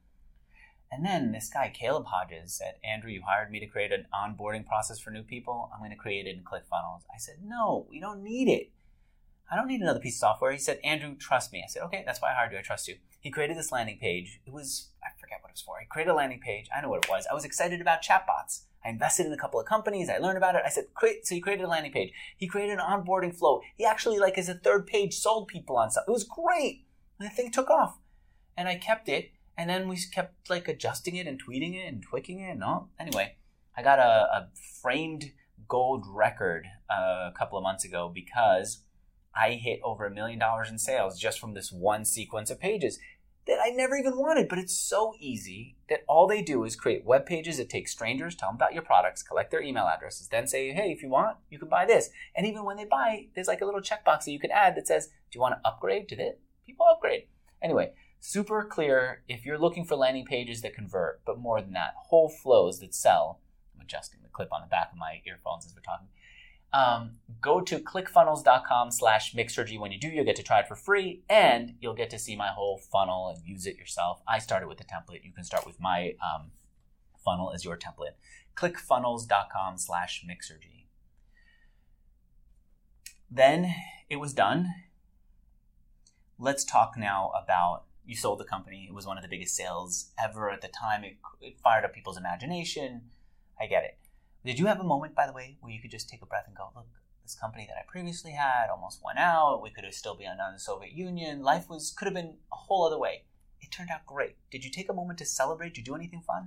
And then this guy, Caleb Hodges, said, Andrew, you hired me to create an onboarding process for new people. I'm going to create it in ClickFunnels. I said, no, we don't need it. I don't need another piece of software. He said, Andrew, trust me. I said, okay, that's why I hired you. I trust you. He created this landing page. It was, I forget what it was for. He created a landing page. I know what it was. I was excited about chatbots. I invested in a couple of companies. I learned about it. I said, "Great." So he created a landing page. He created an onboarding flow. He actually, like, as a third page, sold people on stuff. It was great. And the thing took off. And I kept it. And then we kept, like, adjusting it and tweeting it and tweaking it and all. Anyway, I got a, a framed gold record uh, a couple of months ago because I hit over a million dollars in sales just from this one sequence of pages that I never even wanted. But it's so easy that all they do is create web pages that take strangers, tell them about your products, collect their email addresses, then say, hey, if you want, you can buy this. And even when they buy, there's like a little checkbox that you can add that says, do you want to upgrade to this? People upgrade. Anyway, super clear if you're looking for landing pages that convert, but more than that, whole flows that sell. I'm adjusting the clip on the back of my earphones as we're talking. Um, go to clickfunnels.com slash Mixergy. When you do, you'll get to try it for free, and you'll get to see my whole funnel and use it yourself. I started with the template. You can start with my um, funnel as your template. clickfunnels.com slash Mixergy. Then it was done. Let's talk now about, you sold the company. It was one of the biggest sales ever at the time. It, it fired up people's imagination. I get it. Did you have a moment, by the way, where you could just take a breath and go, look, this company that I previously had almost went out. We could have still been under the Soviet Union. Life was could have been a whole other way. It turned out great. Did you take a moment to celebrate? Did you do anything fun?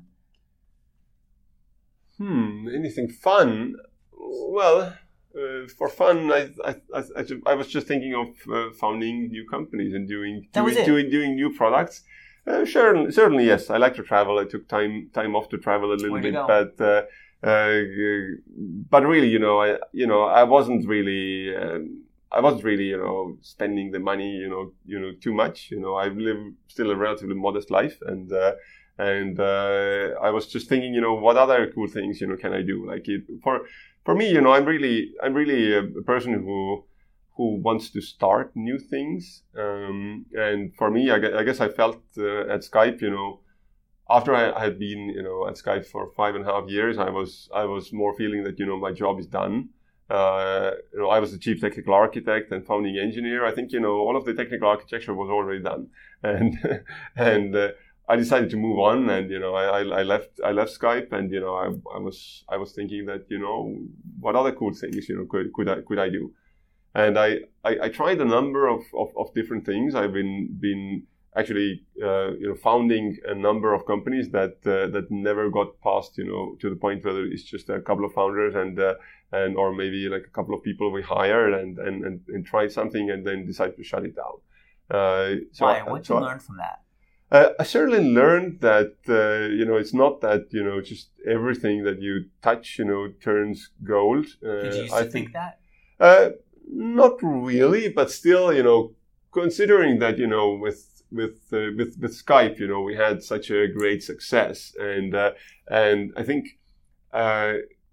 Hmm, anything fun? Well, uh, for fun, I, I I I was just thinking of uh, founding new companies and doing that was doing, it. doing doing new products. Uh, sure, certainly, yes. I like to travel. I took time time off to travel a little Where'd bit, you go? but uh, uh, but really, you know, I you know I wasn't really um, I wasn't really you know spending the money you know you know too much. You know, I live still a relatively modest life, and uh, and uh, I was just thinking, you know, what other cool things you know can I do? Like it, for for me, you know, I'm really I'm really a, a person who. who wants to start new things. Um, and for me, I guess, I guess I felt uh, at Skype, you know, after I, I had been, you know, at Skype for five and a half years, I was I was more feeling that, you know, my job is done. Uh, you know, I was the chief technical architect and founding engineer. I think, you know, all of the technical architecture was already done. And and uh, I decided to move on, and, you know, I, I left I left Skype, and, you know, I, I was I was thinking that, you know, what other cool things, you know, could could I could I do? And I, I, I tried a number of, of, of different things. I've been been actually uh, you know founding a number of companies that uh, that never got past you know to the point where it's just a couple of founders and uh, and or maybe like a couple of people we hired and and, and, and tried something and then decided to shut it down. Uh, so Why? I, What did so you learn from that? Uh, I certainly learned that, uh, you know, it's not that, you know, just everything that you touch, you know, turns gold. Uh, Did you used I to think that? Uh, not really, but still, you know, considering that, you know, with with uh, with with Skype, you know, we had such a great success, and uh, and I think uh,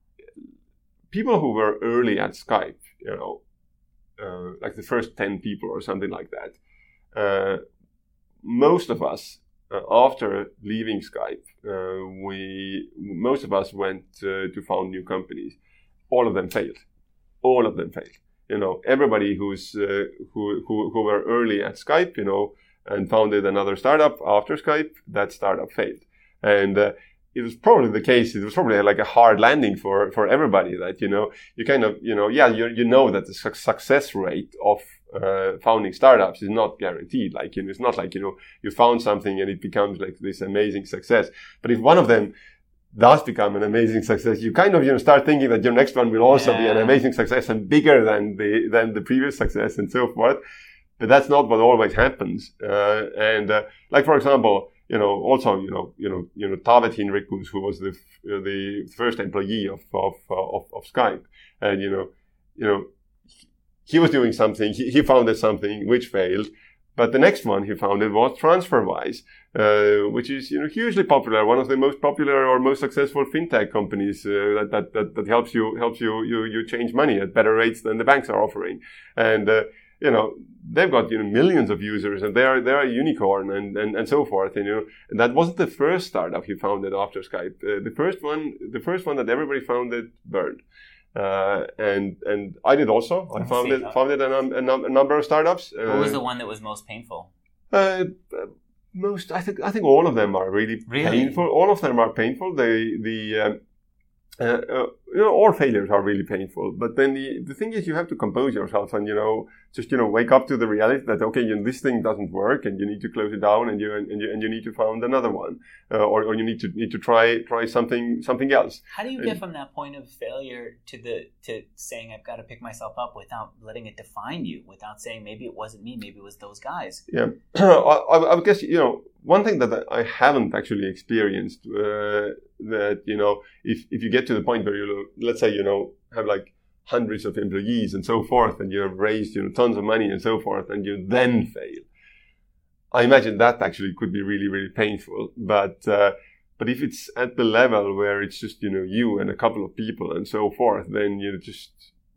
people who were early at Skype, you know, uh, like the first ten people or something like that, uh, most of us uh, after leaving Skype, uh, we most of us went uh, to found new companies. All of them failed. All of them failed. You know, everybody who's uh, who, who who were early at Skype, you know, and founded another startup after Skype, that startup failed. And uh, it was probably the case. It was probably like a hard landing for, for everybody that, you know, you kind of, you know, yeah, you you know that the su- success rate of uh, founding startups is not guaranteed. Like, you know, it's not like, you know, you found something and it becomes like this amazing success. But if one of them does become an amazing success, you kind of, you know, start thinking that your next one will also yeah. be an amazing success and bigger than the than the previous success and so forth. But that's not what always happens. Uh, and uh, like, for example, you know, also, you know, you know, you know, Taavet Hinrikus, who was the uh, the first employee of of of, of Skype, and you know, you know, he was doing something. He, he founded something which failed. But the next one he founded was TransferWise, uh, which is, you know, hugely popular, one of the most popular or most successful fintech companies uh, that, that that that helps you helps you you you change money at better rates than the banks are offering. And uh, you know, they've got, you know, millions of users, and they are they are a unicorn, and, and, and so forth. And, you know, and that wasn't the first startup he founded after Skype. Uh, the first one, the first one that everybody founded burned. Uh, and and I did also. I founded founded a, num- a, num- a number of startups. Uh, what was the one that was most painful? Uh, most, I think, I think all of them are really, really? painful. All of them are painful. The the um, uh, uh, you know, all failures are really painful. But then the, the thing is, you have to compose yourself and, you know, just, you know, wake up to the reality that, okay, you know, this thing doesn't work and you need to close it down and you, and you, and you need to find another one. Uh, or, or you need to, need to try, try something, something else. How do you get from that point of failure to the, to saying I've got to pick myself up without letting it define you, without saying maybe it wasn't me, maybe it was those guys? Yeah. I, I guess, you know, one thing that I haven't actually experienced, uh, that, you know, if, if you get to the point where you, let's say, you know, have like hundreds of employees and so forth, and you have raised, you know, tons of money and so forth, and you then fail. I imagine that actually could be really, really painful. But, uh, but if it's at the level where it's just, you know, you and a couple of people and so forth, then you just,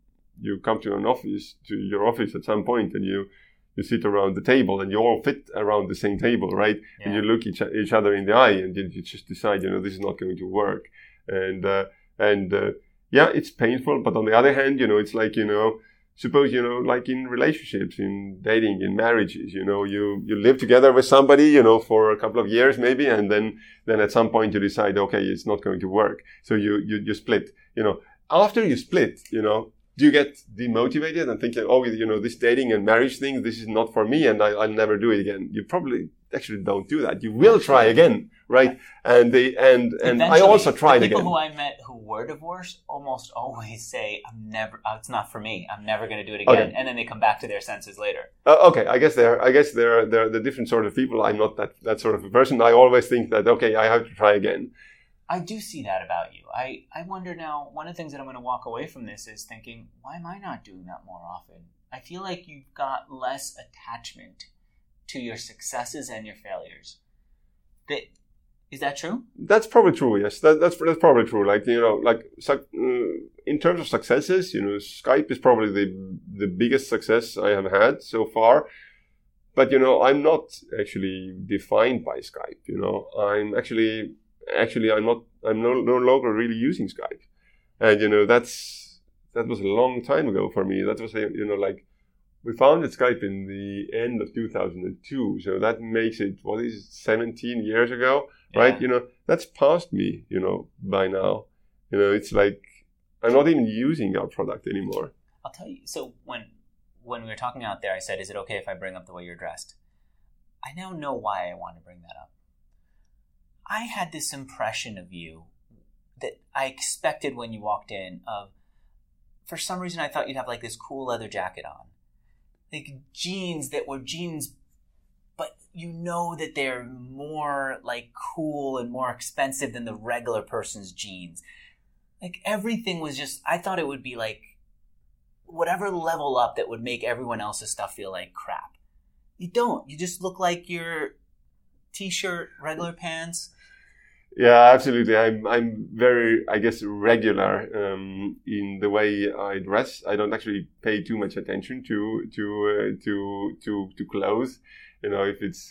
you come to an office, to your office at some point and you, you sit around the table and you all fit around the same table, right? Yeah. And you look each, each other in the eye and you, you just decide, you know, this is not going to work. And, uh, and, uh, yeah, it's painful. But on the other hand, you know, it's like, you know, suppose, you know, like in relationships, in dating, in marriages, you know, you, you live together with somebody, you know, for a couple of years maybe. And then, then at some point you decide, okay, it's not going to work. So you, you, you split, you know, after you split, you know, do you get demotivated and think, oh, you know, this dating and marriage thing, this is not for me and I, I'll never do it again? You probably actually don't do that. You will try again, right? And they, and, and I also tried the again. People who I met who were divorced almost always say, I'm never, oh, it's not for me. I'm never going to do it again. Okay. And then they come back to their senses later. Uh, okay. I guess they're, I guess they're, they're the different sort of people. I'm not that, that sort of a person. I always think that, okay, I have to try again. I do see that about you. I, I wonder now, one of the things that I'm going to walk away from this is thinking, why am I not doing that more often? I feel like you've got less attachment to your successes and your failures. That, is that true? That's probably true, yes. That, that's that's probably true. Like, you know, like uh, in terms of successes, you know, Skype is probably the the biggest success I have had so far. But, you know, I'm not actually defined by Skype, you know. I'm actually... Actually, I'm not. I'm no, no longer really using Skype, and you know that's that was a long time ago for me. That was you know like we founded Skype in the end of two thousand two, so that makes it what is it, seventeen years ago, yeah. Right? You know that's past me. You know by now, you know it's like I'm not even using our product anymore. I'll tell you. So when when we were talking out there, I said, "Is it okay if I bring up the way you're dressed?" I now know why I want to bring that up. I had this impression of you that I expected when you walked in of, for some reason I thought you'd have like this cool leather jacket on. Like jeans that were jeans, but you know that they're more like cool and more expensive than the regular person's jeans. Like everything was just, I thought it would be like whatever level up that would make everyone else's stuff feel like crap. You don't. You just look like your t-shirt, regular pants. Yeah, absolutely. I'm I'm very, I guess, regular um, in the way I dress. I don't actually pay too much attention to to uh, to to to clothes. You know, if it's,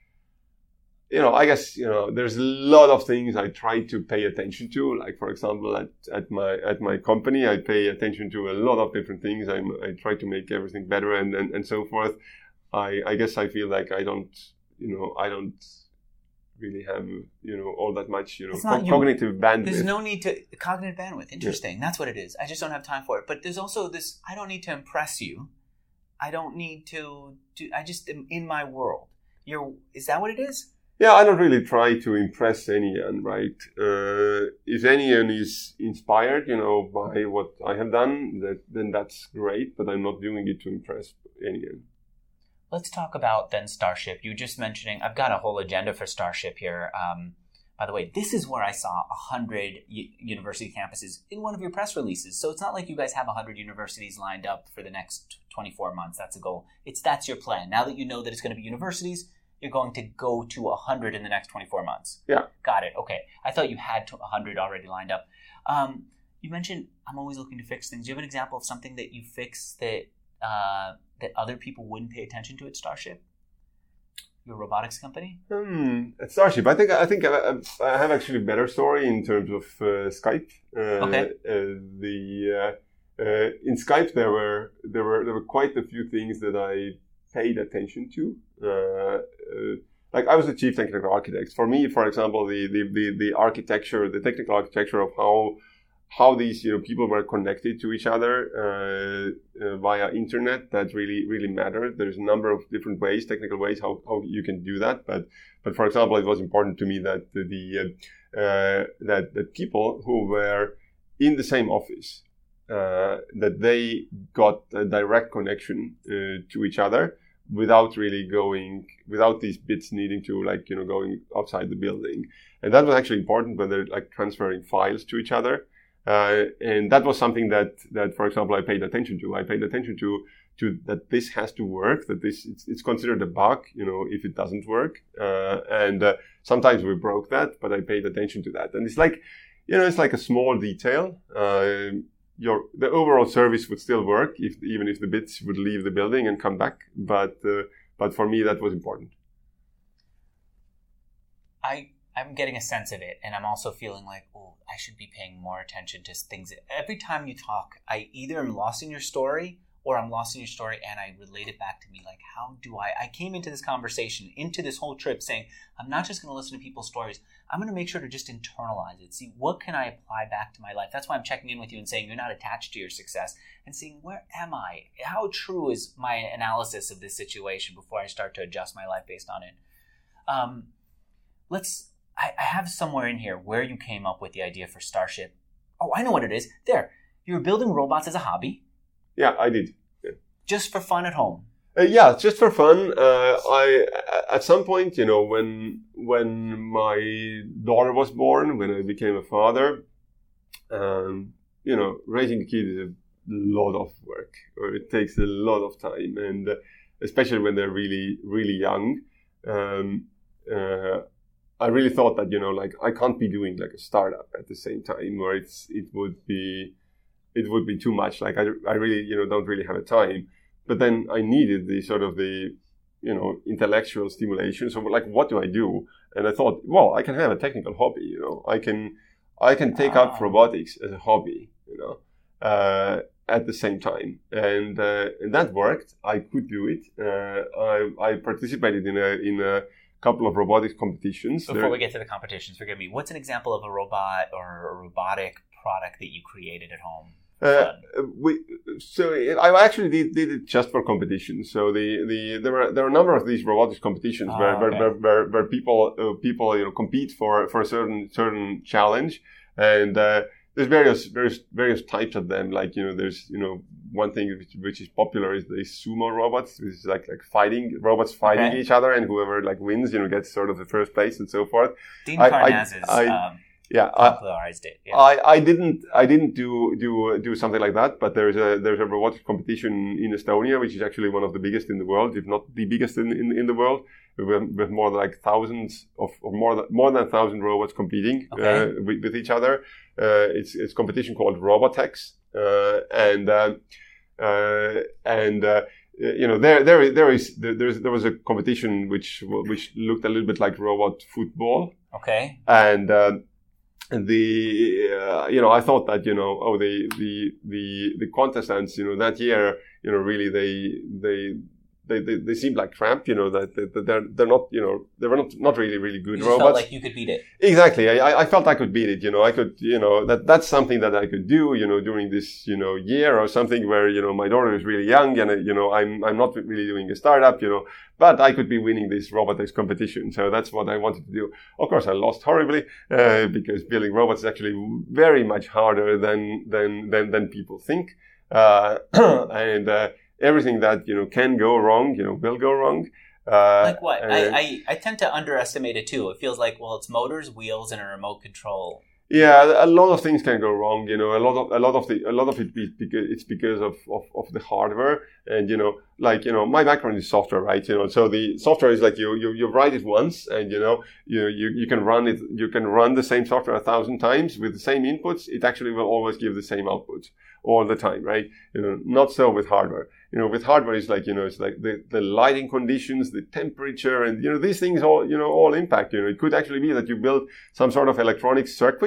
you know, I guess you know, there's a lot of things I try to pay attention to. Like for example, at at my at my company, I pay attention to a lot of different things. I'm I try to make everything better and and, and so forth. I I guess I feel like I don't, you know, I don't. really have, you know, all that much, you know, co- cognitive bandwidth. There's no need to, cognitive bandwidth, interesting. Yeah. That's what it is. I just don't have time for it. But there's also this, I don't need to impress you. I don't need to do, I just am in my world. You're, is that what it is? Yeah, I don't really try to impress anyone, right? Uh, if anyone is inspired, you know, by what I have done, that then that's great, but I'm not doing it to impress anyone. Let's talk about then Starship. You were just mentioning, I've got a whole agenda for Starship here. Um, by the way, this is where I saw one hundred u- university campuses in one of your press releases. So it's not like you guys have one hundred universities lined up for the next twenty-four months. That's a goal. It's that's your plan. Now that you know that it's going to be universities, you're going to go to one hundred in the next twenty-four months. Yeah. Got it. Okay. I thought you had one hundred already lined up. Um, you mentioned I'm always looking to fix things. Do you have an example of something that you fix that uh, that other people wouldn't pay attention to at Starship? Your robotics company? Hmm. At Starship, I think I think I, I have actually a better story in terms of uh, Skype. Uh, okay. Uh, the uh, uh, in Skype there were there were there were quite a few things that I paid attention to. Uh, uh, like I was the chief technical architect. For me, for example, the the the, the architecture, the technical architecture of how how these, you know, people were connected to each other uh, uh, via internet, that really, really mattered. There's a number of different ways, technical ways, how, how you can do that. But, but for example, it was important to me that the, the uh, uh, that that people who were in the same office, uh, that they got a direct connection uh, to each other without really going, without these bits needing to, like, you know, going outside the building. And that was actually important when they're like transferring files to each other. Uh, and that was something that, that, for example, I paid attention to. I paid attention to, to that this has to work, that this, it's, it's considered a bug, you know, if it doesn't work. Uh, and uh, sometimes we broke that, but I paid attention to that. And it's like, you know, it's like a small detail. Uh, your, the overall service would still work if, even if the bits would leave the building and come back. But, uh, but for me, that was important. I, I'm getting a sense of it, and I'm also feeling like, oh, I should be paying more attention to things. Every time you talk, I either am lost in your story or I'm lost in your story and I relate it back to me. Like, how do I, I came into this conversation, into this whole trip saying, I'm not just going to listen to people's stories. I'm going to make sure to just internalize it. See, what can I apply back to my life? That's why I'm checking in with you and saying you're not attached to your success and seeing, where am I? How true is my analysis of this situation before I start to adjust my life based on it? Um, let's, I, I have somewhere in here where you came up with the idea for Starship. Oh, I know what it is. There. You were building robots as a hobby. Yeah, I did. Yeah. Just for fun at home. Uh, yeah, just for fun. Uh, I at some point, you know, when when my daughter was born, when I became a father, um, you know, raising a kid is a lot of work, or it takes a lot of time, and uh, especially when they're really, really young. Um, uh, I really thought that, you know, like, I can't be doing like a startup at the same time, or it's it would be. It would be too much. Like, I, I really, you know, don't really have a time. But then I needed the sort of the, you know, intellectual stimulation. So, like, what do I do? And I thought, well, I can have a technical hobby, you know. I can, I can take up robotics as a hobby, you know, uh, at the same time. And, uh, and that worked. I could do it. Uh, I, I participated in a, in a couple of robotics competitions. Before there, we get to the competitions, forgive me, what's an example of a robot or a robotic product that you created at home? Uh, we, so I actually did, did it just for competition. So the, the there were there were a number of these robotics competitions oh, where, okay. where, where where people uh, people you know compete for, for a certain certain challenge, and uh, there's various various various types of them. Like, you know, there's, you know, one thing which, which is popular is the sumo robots, which is like like fighting robots fighting okay. each other, and whoever like wins, you know, gets sort of the first place and so forth. Dean Karnazes. I, I, um, Yeah, popularized it. Yeah. I, I didn't I didn't do do do something like that, but there's a there's a robotics competition in Estonia, which is actually one of the biggest in the world, if not the biggest in in, in the world, with, with more than like thousands of, of more than more than a thousand robots competing okay. uh, with, with each other. Uh, it's it's competition called Robotex, uh, and uh, uh, and. Uh, You know, there, there, there is, there, there's, there was a competition which, which looked a little bit like robot football. Okay. And, uh, the, uh, you know, I thought that, you know, oh, the, the, the, the contestants, you know, that year, you know, really they, they, they, they, they seemed like cramped, you know, that, that they're, they're not, you know, they were not, not really, really good you robots. Felt like you could beat it. Exactly. I, I felt I could beat it, you know, I could, you know, that, that's something that I could do, you know, during this, you know, year or something where, you know, my daughter is really young and, you know, I'm, I'm not really doing a startup, you know, but I could be winning this robotics competition. So that's what I wanted to do. Of course, I lost horribly, uh, because building robots is actually very much harder than, than, than, than people think. Uh, and, uh, everything that, you know, can go wrong, you know, will go wrong. Uh, like what? I, I, I tend to underestimate it too. It feels like, well, it's motors, wheels, and a remote control. Yeah, a lot of things can go wrong. You know, a lot of a lot of the a lot of it is because it's because of, of, of the hardware. And, you know, like, you know, my background is software, right? You know, so the software is like you you, you write it once, and, you know, you, you you can run it. You can run the same software a thousand times with the same inputs. It actually will always give the same outputs all the time, right? You know, not so with hardware. You know, with hardware, it's like, you know, it's like the, the lighting conditions, the temperature, and, you know, these things all, you know, all impact. You know, it could actually be that you build some sort of electronic circuit,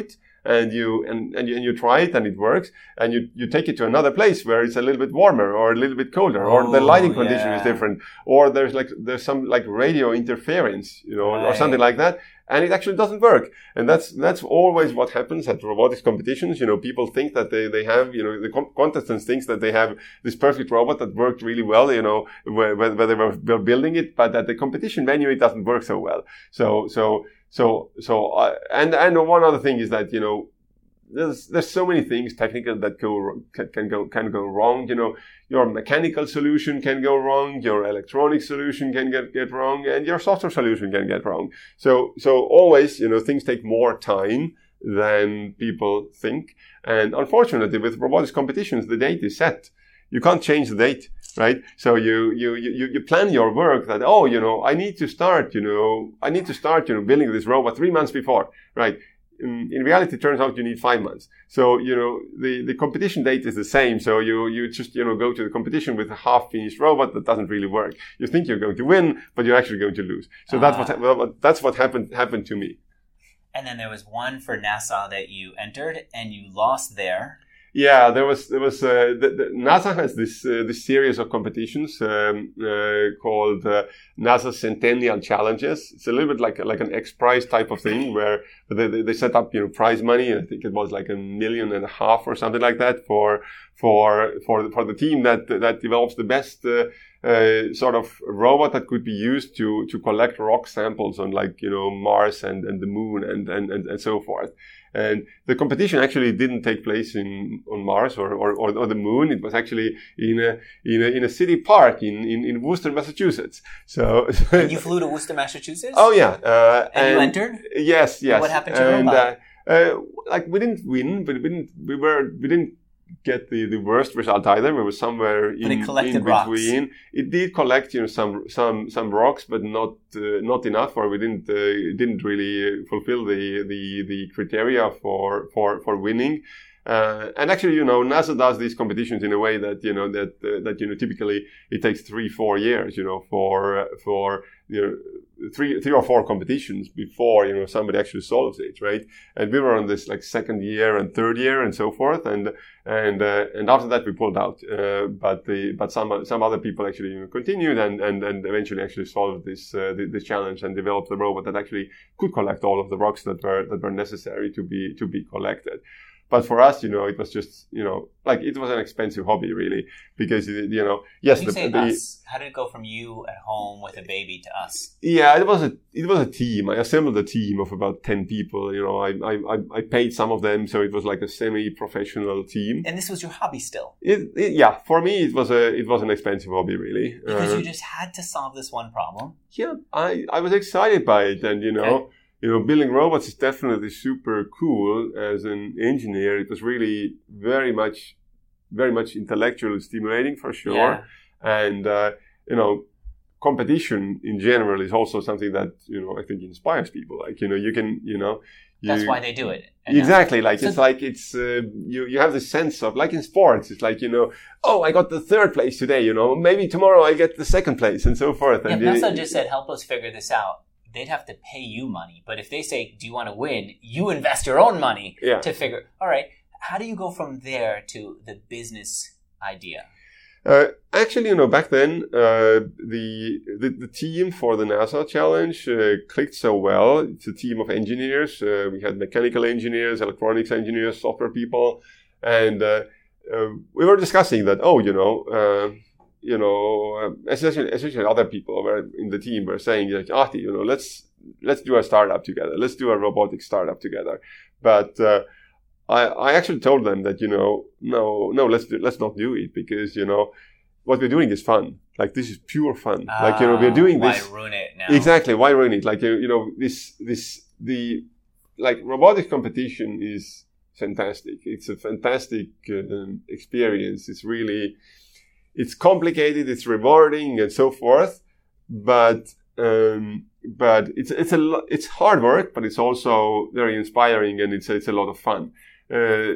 and you and, and you and you try it and it works, and you, you take it to another place where it's a little bit warmer or a little bit colder, oh, or the lighting condition yeah. is different, or there's like there's some like radio interference, you know, right. or something like that. And it actually doesn't work. And that's, that's always what happens at robotics competitions. You know, people think that they, they have, you know, the contestants think that they have this perfect robot that worked really well, you know, where, where they were building it, but at the competition venue, it doesn't work so well. So, so, so, so, uh, and, and one other thing is that, you know, there's, there's so many things technical that go, can, can go, can go wrong. You know, your mechanical solution can go wrong, your electronic solution can get, get wrong, and your software solution can get wrong. So, so always, you know, things take more time than people think. And unfortunately, with robotics competitions, the date is set. You can't change the date, right? So you, you, you, you plan your work that, oh, you know, I need to start, you know, I need to start, you know, building this robot three months before, right? In, in reality, it turns out you need five months. So, you know, the, the competition date is the same. So you, you just, you know, go to the competition with a half-finished robot that doesn't really work. You think you're going to win, but you're actually going to lose. So uh, that's what, well, that's what happened, happened to me. And then there was one for NASA that you entered and you lost there. Yeah, there was, there was, uh, the, the NASA has this, uh, this series of competitions, um, uh, called, uh, NASA Centennial Challenges. It's a little bit like, like an X Prize type of thing where they, they set up, you know, prize money. I think it was like a million and a half or something like that for, for, for, for the team that, that develops the best, uh, uh, sort of robot that could be used to, to collect rock samples on like, you know, Mars and, and the moon and, and, and, and so forth. And the competition actually didn't take place in on Mars or, or, or the moon. It was actually in a in a, in a city park in, in, in Worcester, Massachusetts. So and you flew to Worcester, Massachusetts? Oh yeah, uh, and, and you entered? Yes, yes. And what happened to your and, robot? Uh, uh, like we didn't win, but we didn't. We were we didn't get the, the worst result either. We were somewhere in, in between. Rocks. It did collect, you know, some some some rocks, but not uh, not enough, or we didn't uh, didn't really fulfill the the the criteria for for for winning. Uh, and actually, you know, NASA does these competitions in a way that, you know, that, uh, that, you know, typically it takes three, four years, you know, for, uh, for, you know, three, three or four competitions before, you know, somebody actually solves it, right? And we were on this like second year and third year and so forth. And, and, uh, and after that we pulled out. Uh, but the, but some, some other people actually, you know, continued and, and, and eventually actually solved this, uh, this challenge and developed a robot that actually could collect all of the rocks that were, that were necessary to be, to be collected. But for us, you know, it was just, you know, like it was an expensive hobby, really, because, you know, yes. When you say us, how did it go from you at home with a baby to us? Yeah, it was a it was a team. I assembled a team of about ten people. You know, I I I paid some of them, so it was like a semi-professional team. And this was your hobby still? It, it, yeah, for me, it was a it was an expensive hobby, really. Because uh, you just had to solve this one problem. Yeah, I I was excited by it, and you know. Okay. You know, building robots is definitely super cool. As an engineer, it was really very much, very much intellectually stimulating for sure. Yeah. And, uh, you know, competition in general is also something that, you know, I think inspires people. Like, you know, you can, you know. You, That's why they do it. Exactly. Like, so it's like, it's, uh, you, you have this sense of, like in sports, it's like, you know, oh, I got the third place today, you know, maybe tomorrow I get the second place and so forth. Yeah, and NASA you, just said, help us figure this out. They'd have to pay you money. But if they say, do you want to win? You invest your own money yeah. to figure, all right, how do you go from there to the business idea? Uh, actually, you know, back then, uh, the, the, the team for the NASA challenge, uh, clicked so well. It's a team of engineers. Uh, we had mechanical engineers, electronics engineers, software people. And, uh, uh we were discussing that, oh, you know, uh, you know, uh, essentially, essentially other people were in the team were saying, like, Ahti, you know, let's, let's do a startup together. Let's do a robotic startup together. But, uh, I, I actually told them that, you know, no, no, let's do, let's not do it because, you know, what we're doing is fun. Like, this is pure fun. Uh, like, you know, we're doing why this. Why ruin it now? Exactly. Why ruin it? Like, you, you know, this, this, the, like, robotic competition is fantastic. It's a fantastic uh, experience. It's really, it's complicated, it's rewarding and so forth. But, um, but it's, it's a, it's hard work, but it's also very inspiring and it's, it's a lot of fun. Uh,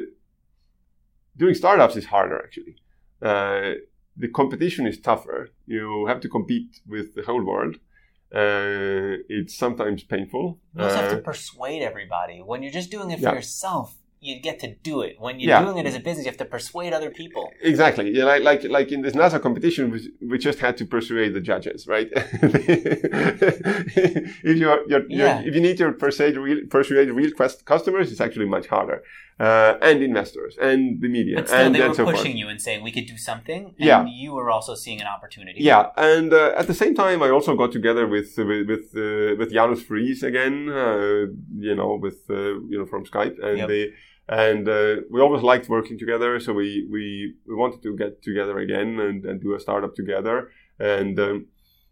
doing startups is harder, actually. Uh, the competition is tougher. You have to compete with the whole world. Uh, it's sometimes painful. You also uh, have to persuade everybody. When you're just doing it for yeah. yourself, you get to do it. When you're yeah. doing it as a business, you have to persuade other people. Exactly. Yeah, like like like in this NASA competition, we, we just had to persuade the judges, right? if you're, you're, Yeah. you're if you need to persuade real persuade real quest- customers, it's actually much harder. Uh, and investors and the media. But still, and, they and were so pushing forth. you and saying we could do something. And Yeah. you were also seeing an opportunity. Yeah, and uh, at the same time, I also got together with with with, uh, with Janus Fries again, uh, you know, with uh, you know from Skype, and Yep. they and uh, we always liked working together, so we we, we wanted to get together again and, and do a startup together, and um,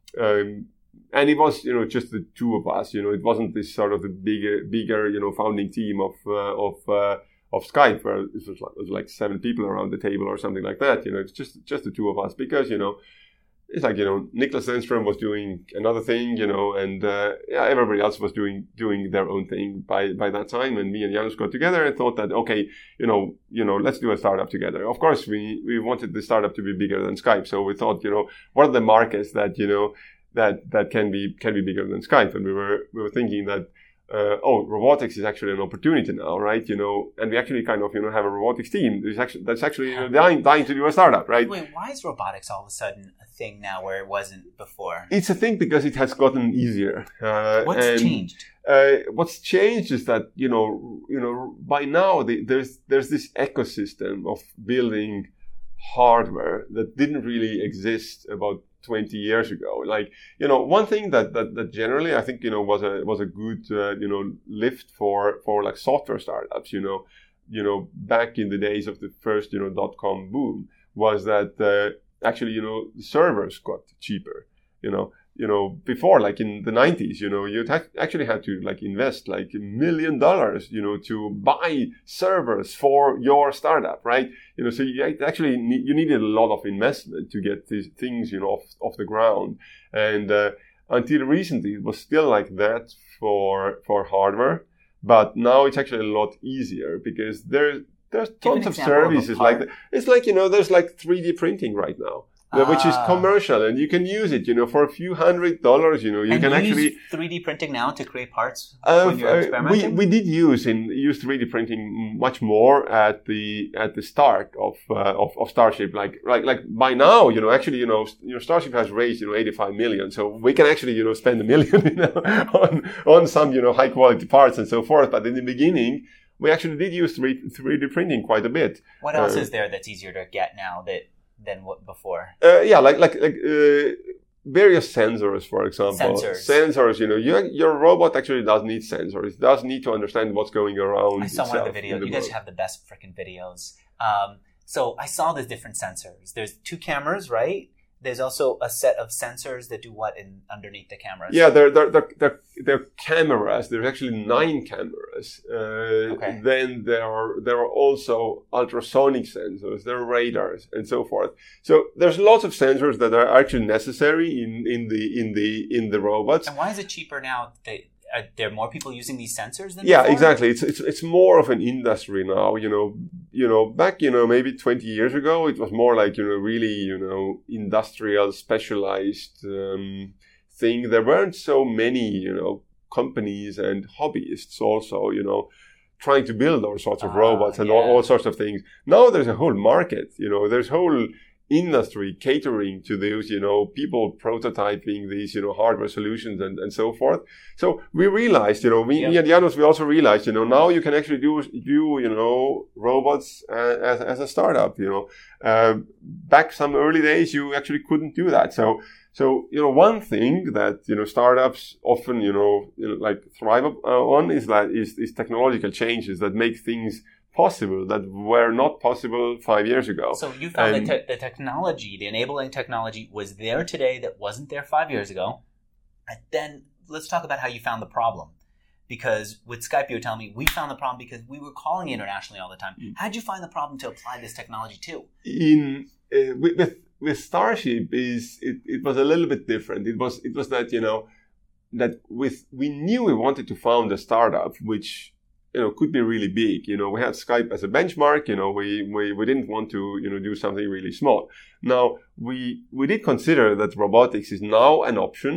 um, and it was you know just the two of us, you know, it wasn't this sort of the bigger bigger you know founding team of uh, of uh, of Skype where it was, like, it was like seven people around the table or something like that, you know, it's just just the two of us because you know. It's like, you know, Niklas Stenström was doing another thing, you know, and uh, yeah, everybody else was doing doing their own thing by, by that time. And me and Janus got together and thought that, okay, you know, you know, let's do a startup together. Of course, we, we wanted the startup to be bigger than Skype. So we thought, you know, what are the markets that, you know, that, that can be can be bigger than Skype? And we were we were thinking that, uh, oh, robotics is actually an opportunity now, right? You know, and we actually kind of, you know, have a robotics team. There's actually, that's actually you know, dying, dying to do a startup, right? Wait, why is robotics all of a sudden a thing now where it wasn't before? It's a thing because it has gotten easier. Uh, What's and, changed? Uh, what's changed is that, you know, you know, by now the, there's, there's this ecosystem of building hardware that didn't really exist about twenty years ago. Like, you know, one thing that, that, that generally I think, you know, was a, was a good, uh, you know, lift for, for like software startups, you know, you know, back in the days of the first, you know, dot-com boom was that, uh, actually, you know, the servers got cheaper, you know, you know, before, like in the nineties, you know, you actually had to like invest like a million dollars, you know, to buy servers for your startup, right? You know, so you actually need, you needed a lot of investment to get these things, you know, off, off the ground. And uh, until recently, it was still like that for for hardware, but now it's actually a lot easier because there's there's tons of services of like that. It's like, you know, there's like three D printing right now. Uh, which is Ah. commercial, and you can use it, you know, for a few hundred dollars, you know, you and can you actually use three D printing now to create parts uh, when you're uh, we experimenting? we did use in use three D printing much more at the at the start of uh, of, of Starship. Like like like by now, you know, actually, you know, you know, Starship has raised, you know, eighty-five million, so we can actually, you know, spend a million, you know, on on some, you know, high quality parts and so forth. But in the beginning, we actually did use three D printing quite a bit. What else uh, is there that's easier to get now that than what before? Uh, yeah, like like like uh, various sensors, for example. Sensors. Sensors. You know, your your robot actually does need sensors. It does need to understand what's going around. I saw one of the itself videos. in the You guys world. have the best freaking videos. Um, so I saw the different sensors. There's two cameras, right? There's also a set of sensors that do what in underneath the cameras? Yeah, they're they're they're, they're, they're cameras. There's actually nine cameras. Uh, Okay. Then there are there are also ultrasonic sensors. There are radars and so forth. So there's lots of sensors that are actually necessary in, in the in the in the robots. And why is it cheaper now? They, are there more people using these sensors than Yeah, before? exactly. It's it's it's more of an industry now. You know, you know, back you know maybe twenty years ago, it was more like you know really you know industrial specialized um, thing. There weren't so many you know companies and hobbyists also you know trying to build all sorts of Ah, robots and yeah. all, all sorts of things. Now there's a whole market. You know, there's whole industry catering to those, you know, people prototyping these, you know, hardware solutions and, and so forth. So we realized, you know, we, Yep. me and Janus, we also realized, you know, now you can actually do, do you know, robots uh, as, as a startup, you know. Uh, back some early days, you actually couldn't do that. So, so, you know, one thing that, you know, startups often, you know, you know like thrive up, uh, on is that is, is technological changes that make things possible that were not possible five years ago. So you found And- that te- the technology, the enabling technology, was there today that wasn't there five years ago. And then let's talk about how you found the problem. Because with Skype, you were telling me we found the problem because we were calling internationally all the time. Mm. How'd you find the problem to apply this technology to? in uh, with, with with Starship is it, it was a little bit different. It was it was that you know that with we knew we wanted to found a startup which you know could be really big. You know, we had Skype as a benchmark. You know, we we, we didn't want to you know do something really small. Now we we did consider that robotics is now an option,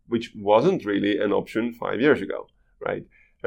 which wasn't really an option five years ago, right?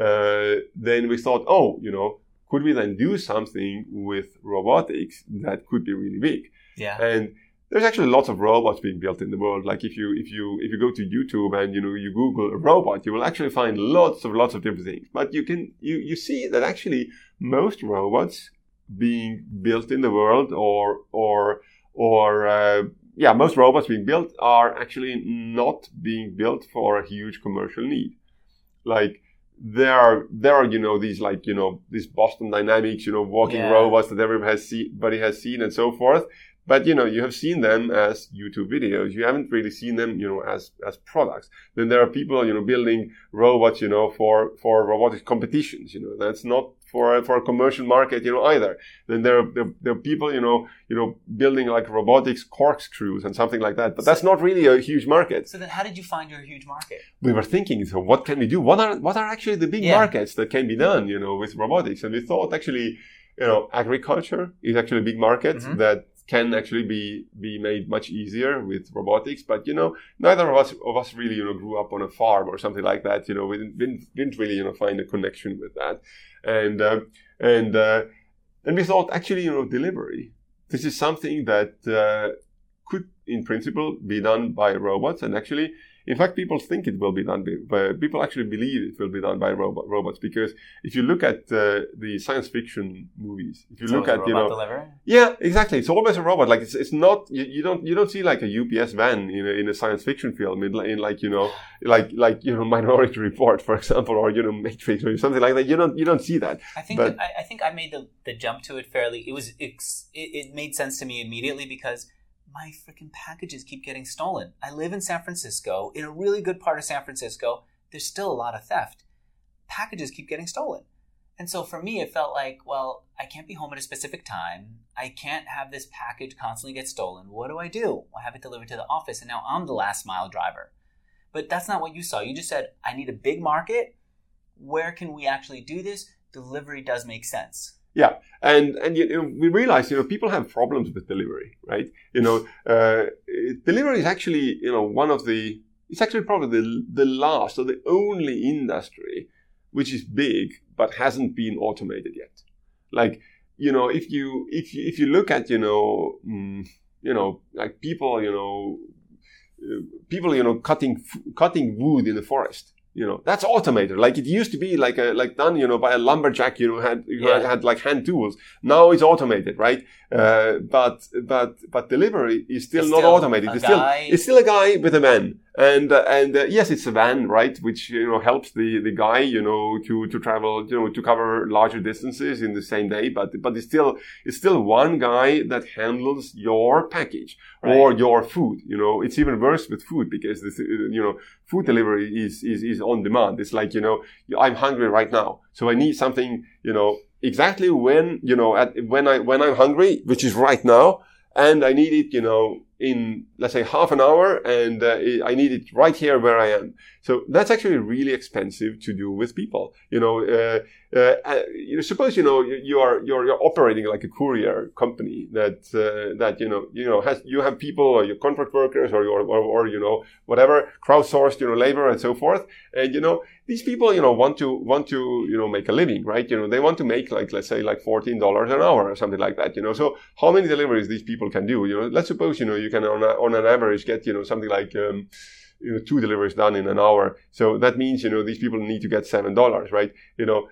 Uh, then we thought, oh, you know, could we then do something with robotics that could be really big? Yeah. And there's actually lots of robots being built in the world. Like if you if you if you go to YouTube and you know you Google a robot, you will actually find lots of lots of different things. But you can you you see that actually most robots being built in the world, or or or uh, yeah, most robots being built are actually not being built for a huge commercial need. Like there are there are you know these like you know these Boston Dynamics you know walking yeah. robots that everybody has seen, everybody has seen and so forth. But, you know, you have seen them as YouTube videos. You haven't really seen them, you know, as, as products. Then there are people, you know, building robots, you know, for, for robotic competitions. You know, that's not for a, for a commercial market, you know, either. Then there are, there, there are people, you know, you know, building like robotics corkscrews and something like that. But that's not really a huge market. So then how did you find your huge market? We were thinking, so what can we do? What are, what are actually the big yeah. markets that can be done, you know, with robotics? And we thought actually, you know, agriculture is actually a big market mm-hmm. that can actually be be made much easier with robotics, but you know, neither of us of us really you know grew up on a farm or something like that. You know, we didn't didn't, didn't really you know find a connection with that, and uh, and uh, and we thought actually you know delivery. This is something that uh, could, in principle, be done by robots, and actually. In fact, people think it will be done by, people actually believe it will be done by robot, robots, because if you look at uh, the science fiction movies, if you it's look at, you know, delivery? yeah, exactly. It's always a robot. Like it's, it's not, you, you don't, you don't see like a U P S van in a, in a science fiction film in, in like, you know, like, like, you know, Minority Report, for example, or, you know, Matrix or something like that. You don't, you don't see that. I think, but, I, I think I made the, the jump to it fairly, it was, it, it made sense to me immediately because my freaking packages keep getting stolen. I live in San Francisco, in a really good part of San Francisco. There's still a lot of theft. Packages keep getting stolen. And so for me, it felt like, well, I can't be home at a specific time. I can't have this package constantly get stolen. What do I do? I have it delivered to the office, and now I'm the last mile driver. But that's not what you saw. You just said, I need a big market. Where can we actually do this? Delivery does make sense. Yeah, and and you know, we realize you know people have problems with delivery, right? You know, uh, delivery is actually you know one of the it's actually probably the the last or the only industry which is big but hasn't been automated yet. Like you know, if you if you, if you look at you know mm, you know like people you know uh, people you know cutting cutting wood in the forest. You know, that's automated. Like it used to be like a, like done, you know, by a lumberjack, you know, had, you yeah. had, had like hand tools. Now it's automated, right? Uh, but, but, but delivery is still it's not still automated. It's guy. still, it's still a guy with a van. And, uh, and, uh, yes, it's a van, right? Which, you know, helps the, the guy, you know, to, to travel, you know, to cover larger distances in the same day. But, but it's still, it's still one guy that handles your package right. or your food. You know, it's even worse with food because this, you know, food delivery is, is, is on demand. It's like, you know, I'm hungry right now. So I need something, you know, exactly when, you know, at, when I, when I'm hungry, which is right now, and I need it, you know, in, let's say, half an hour, and uh, I need it right here where I am. So that's actually really expensive to do with people. You know, uh, uh, you suppose, you know, you are, you're, you're operating like a courier company that, uh, that, you know, you know, has, you have people or your contract workers or, or, or, or, you know, whatever, crowdsourced, you know, labor and so forth. And, you know, these people, you know, want to, want to, you know, make a living, right? You know, they want to make like, let's say like fourteen dollars an hour or something like that, you know. So how many deliveries these people can do? You know, let's suppose, you know, you can on, a, on an average get, you know, something like, um, you know, two deliveries done in an hour. So that means, you know, these people need to get seven dollars, right? You know,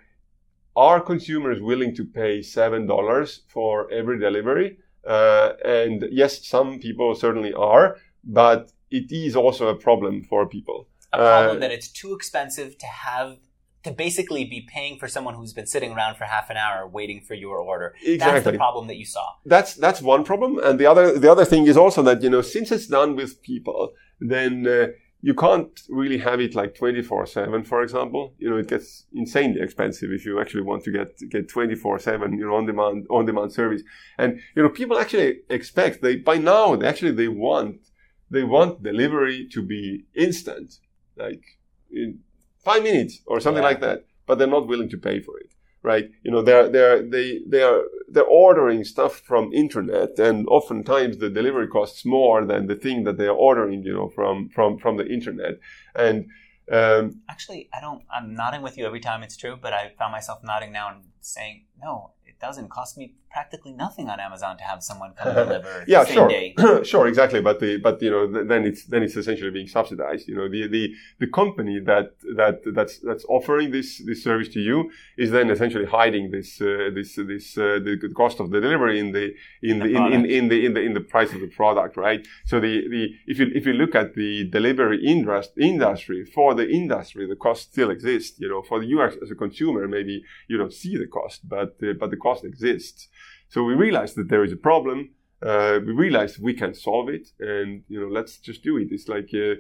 are consumers willing to pay seven dollars for every delivery? Uh, and yes, some people certainly are, but it is also a problem for people. A problem uh, that it's too expensive to have, to basically be paying for someone who's been sitting around for half an hour waiting for your order. Exactly. That's the problem that you saw. That's, that's one problem. And the other, the other thing is also that, you know, since it's done with people, then, uh, you can't really have it like twenty-four seven, for example. You know, it gets insanely expensive if you actually want to get, get twenty-four seven, you know, on demand, on demand service. And, you know, people actually expect, they, by now, they actually, they want, they want delivery to be instant, like in five minutes or something yeah. like that, but they're not willing to pay for it. right? You know, they're they're they they are they're ordering stuff from internet, and oftentimes the delivery costs more than the thing that they are ordering, you know, from from from the internet. And um, actually, I don't. I'm nodding with you every time it's true, but I found myself nodding now and saying, no, it doesn't cost me practically nothing on Amazon to have someone come deliver. yeah, the same sure, day. sure, exactly. But the but you know then it's then it's essentially being subsidized. You know, the the the company that that that's that's offering this this service to you is then essentially hiding this uh, this this uh, the cost of the delivery in the in the, the in, in, in the in the in the price of the product, right? So the the if you if you look at the delivery industry, for the industry the cost still exists. You know, for you as a consumer, maybe you don't see the cost, but uh, but the cost exists. So we realized that there is a problem. Uh, we realized we can solve it, and you know, let's just do it. It's like uh,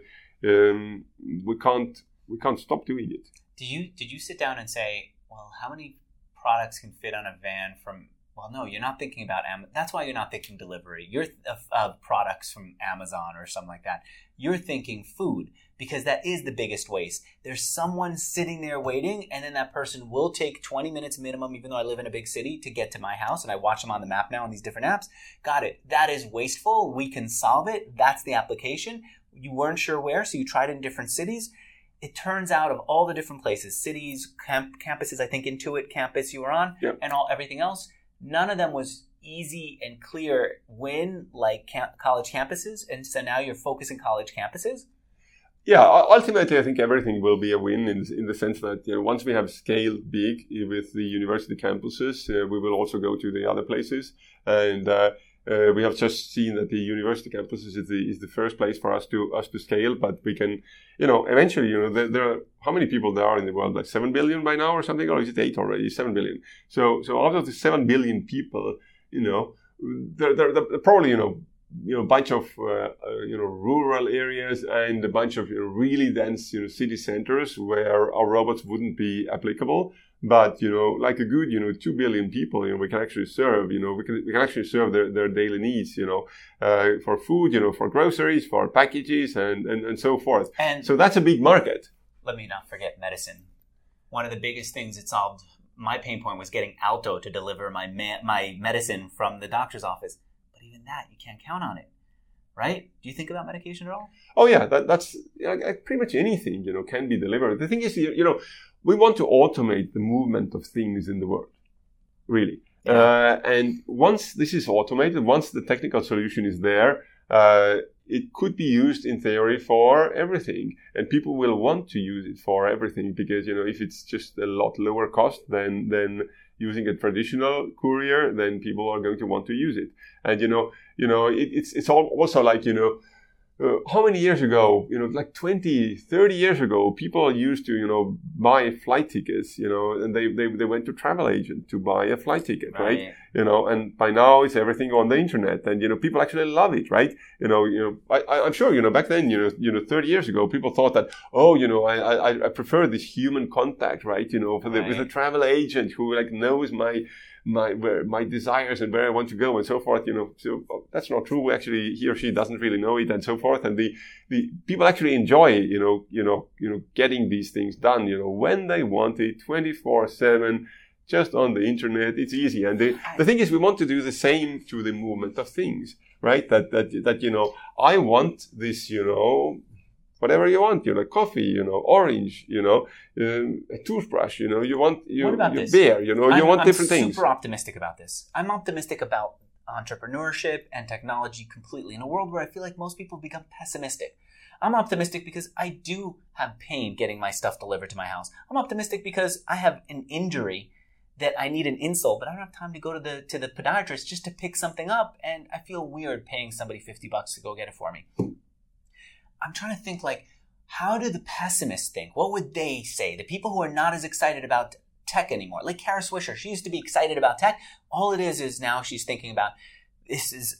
um, we can't we can't stop doing it. Do you did you sit down and say, well, how many products can fit on a van from? Well, no, you're not thinking about Amazon. That's why you're not thinking delivery. You're of uh, products from Amazon or something like that. You're thinking food, because that is the biggest waste. There's someone sitting there waiting, and then that person will take twenty minutes minimum, even though I live in a big city, to get to my house, and I watch them on the map now on these different apps. Got it. That is wasteful. We can solve it. That's the application. You weren't sure where, so you tried it in different cities. It turns out of all the different places, cities, camp, campuses, I think Intuit campus you were on, yep. and all everything else, none of them was easy and clear win like camp, college campuses. And so now you're focusing college campuses. Yeah, ultimately, I think everything will be a win in, in the sense that, you know, once we have scaled big with the university campuses, uh, we will also go to the other places. And uh, uh, we have just seen that the university campuses is the is the first place for us to us to scale. But we can, you know, eventually, you know, there, there are how many people there are in the world? Like seven billion by now, or something, or is it eight already? Seven billion. So, so out of the seven billion people, you know, there, there, there probably, you know. you know, bunch of, uh, uh, you know, rural areas and a bunch of, you know, really dense, you know, city centers where our robots wouldn't be applicable. But, you know, like a good, you know, two billion people, you know, we can actually serve, you know, we can, we can actually serve their, their daily needs, you know, uh, for food, you know, for groceries, for packages and, and, and so forth. And so that's a big market. Let me not forget medicine. One of the biggest things it solved, my pain point was getting Alto to deliver my ma- my medicine from the doctor's office. Even that, you can't count on it, right? Do you think about medication at all? Oh yeah, that, that's you know, pretty much anything, you know, can be delivered. The thing is, you, you know, we want to automate the movement of things in the world, really. Yeah. Uh, and once this is automated, once the technical solution is there, uh, it could be used in theory for everything, and people will want to use it for everything because, you know, if it's just a lot lower cost than than using a traditional courier, then people are going to want to use it. And, you know, you know, it, it's it's also like, you know, uh, how many years ago, you know, like twenty, thirty years ago, people used to, you know, buy flight tickets, you know, and they, they, they went to travel agent to buy a flight ticket, right? right? You know, and by now it's everything on the internet, and, you know, people actually love it, right? You know, you know, I, I'm sure, you know, back then, you know, you know, thirty years ago, people thought that, oh, you know, I, I, I prefer this human contact, right? You know, for the, right. with a travel agent who like knows my, my where my desires and where I want to go and so forth, you know. So oh, that's not true. Actually, he or she doesn't really know it and so forth. And the, the people actually enjoy, you know, you know, you know, getting these things done, you know, when they want it, twenty-four seven, just on the internet. It's easy. And the, the thing is, we want to do the same to the movement of things, right? That, that, that, you know, I want this, you know, whatever you want, you know, coffee, you know, orange, you know, um, a toothbrush, you know, you want you, what about you this? beer, you know, you I'm, want I'm different things. I'm super optimistic about this. I'm optimistic about entrepreneurship and technology completely in a world where I feel like most people become pessimistic. I'm optimistic because I do have pain getting my stuff delivered to my house. I'm optimistic because I have an injury that I need an insole, but I don't have time to go to the to the podiatrist just to pick something up, and I feel weird paying somebody fifty bucks to go get it for me. I'm trying to think, like, how do the pessimists think? What would they say? The people who are not as excited about tech anymore, like Kara Swisher, she used to be excited about tech. All it is is now she's thinking about this is,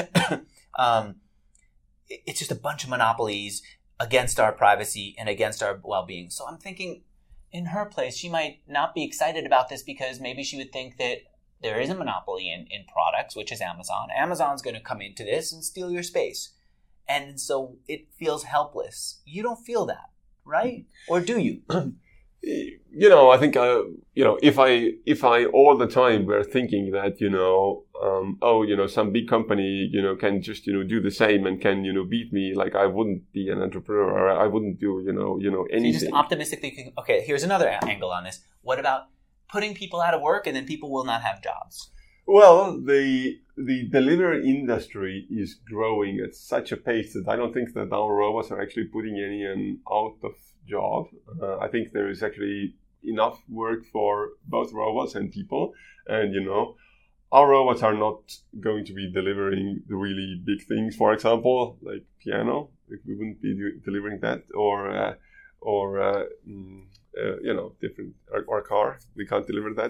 um, it's just a bunch of monopolies against our privacy and against our well-being. So I'm thinking, in her place, she might not be excited about this because maybe she would think that there is a monopoly in, in products, which is Amazon. Amazon's going to come into this and steal your space. And so it feels helpless. You don't feel that, right? Or do you? you know, I think, uh, you know, if I, if I all the time were thinking that, you know, um, oh, you know, some big company, you know, can just, you know, do the same and can, you know, beat me, like I wouldn't be an entrepreneur or I wouldn't do, you know, you know, anything. So you just optimistically think, okay, here's another angle on this. What about putting people out of work and then people will not have jobs? Well, the the delivery industry is growing at such a pace that I don't think that our robots are actually putting anyone out of job. Uh, I think there is actually enough work for both robots and people. And, you know, our robots are not going to be delivering the really big things, for example, like piano. We wouldn't be do- delivering that. Or, uh, or uh, mm, Uh, you know, different, or, or a car. We can't deliver that.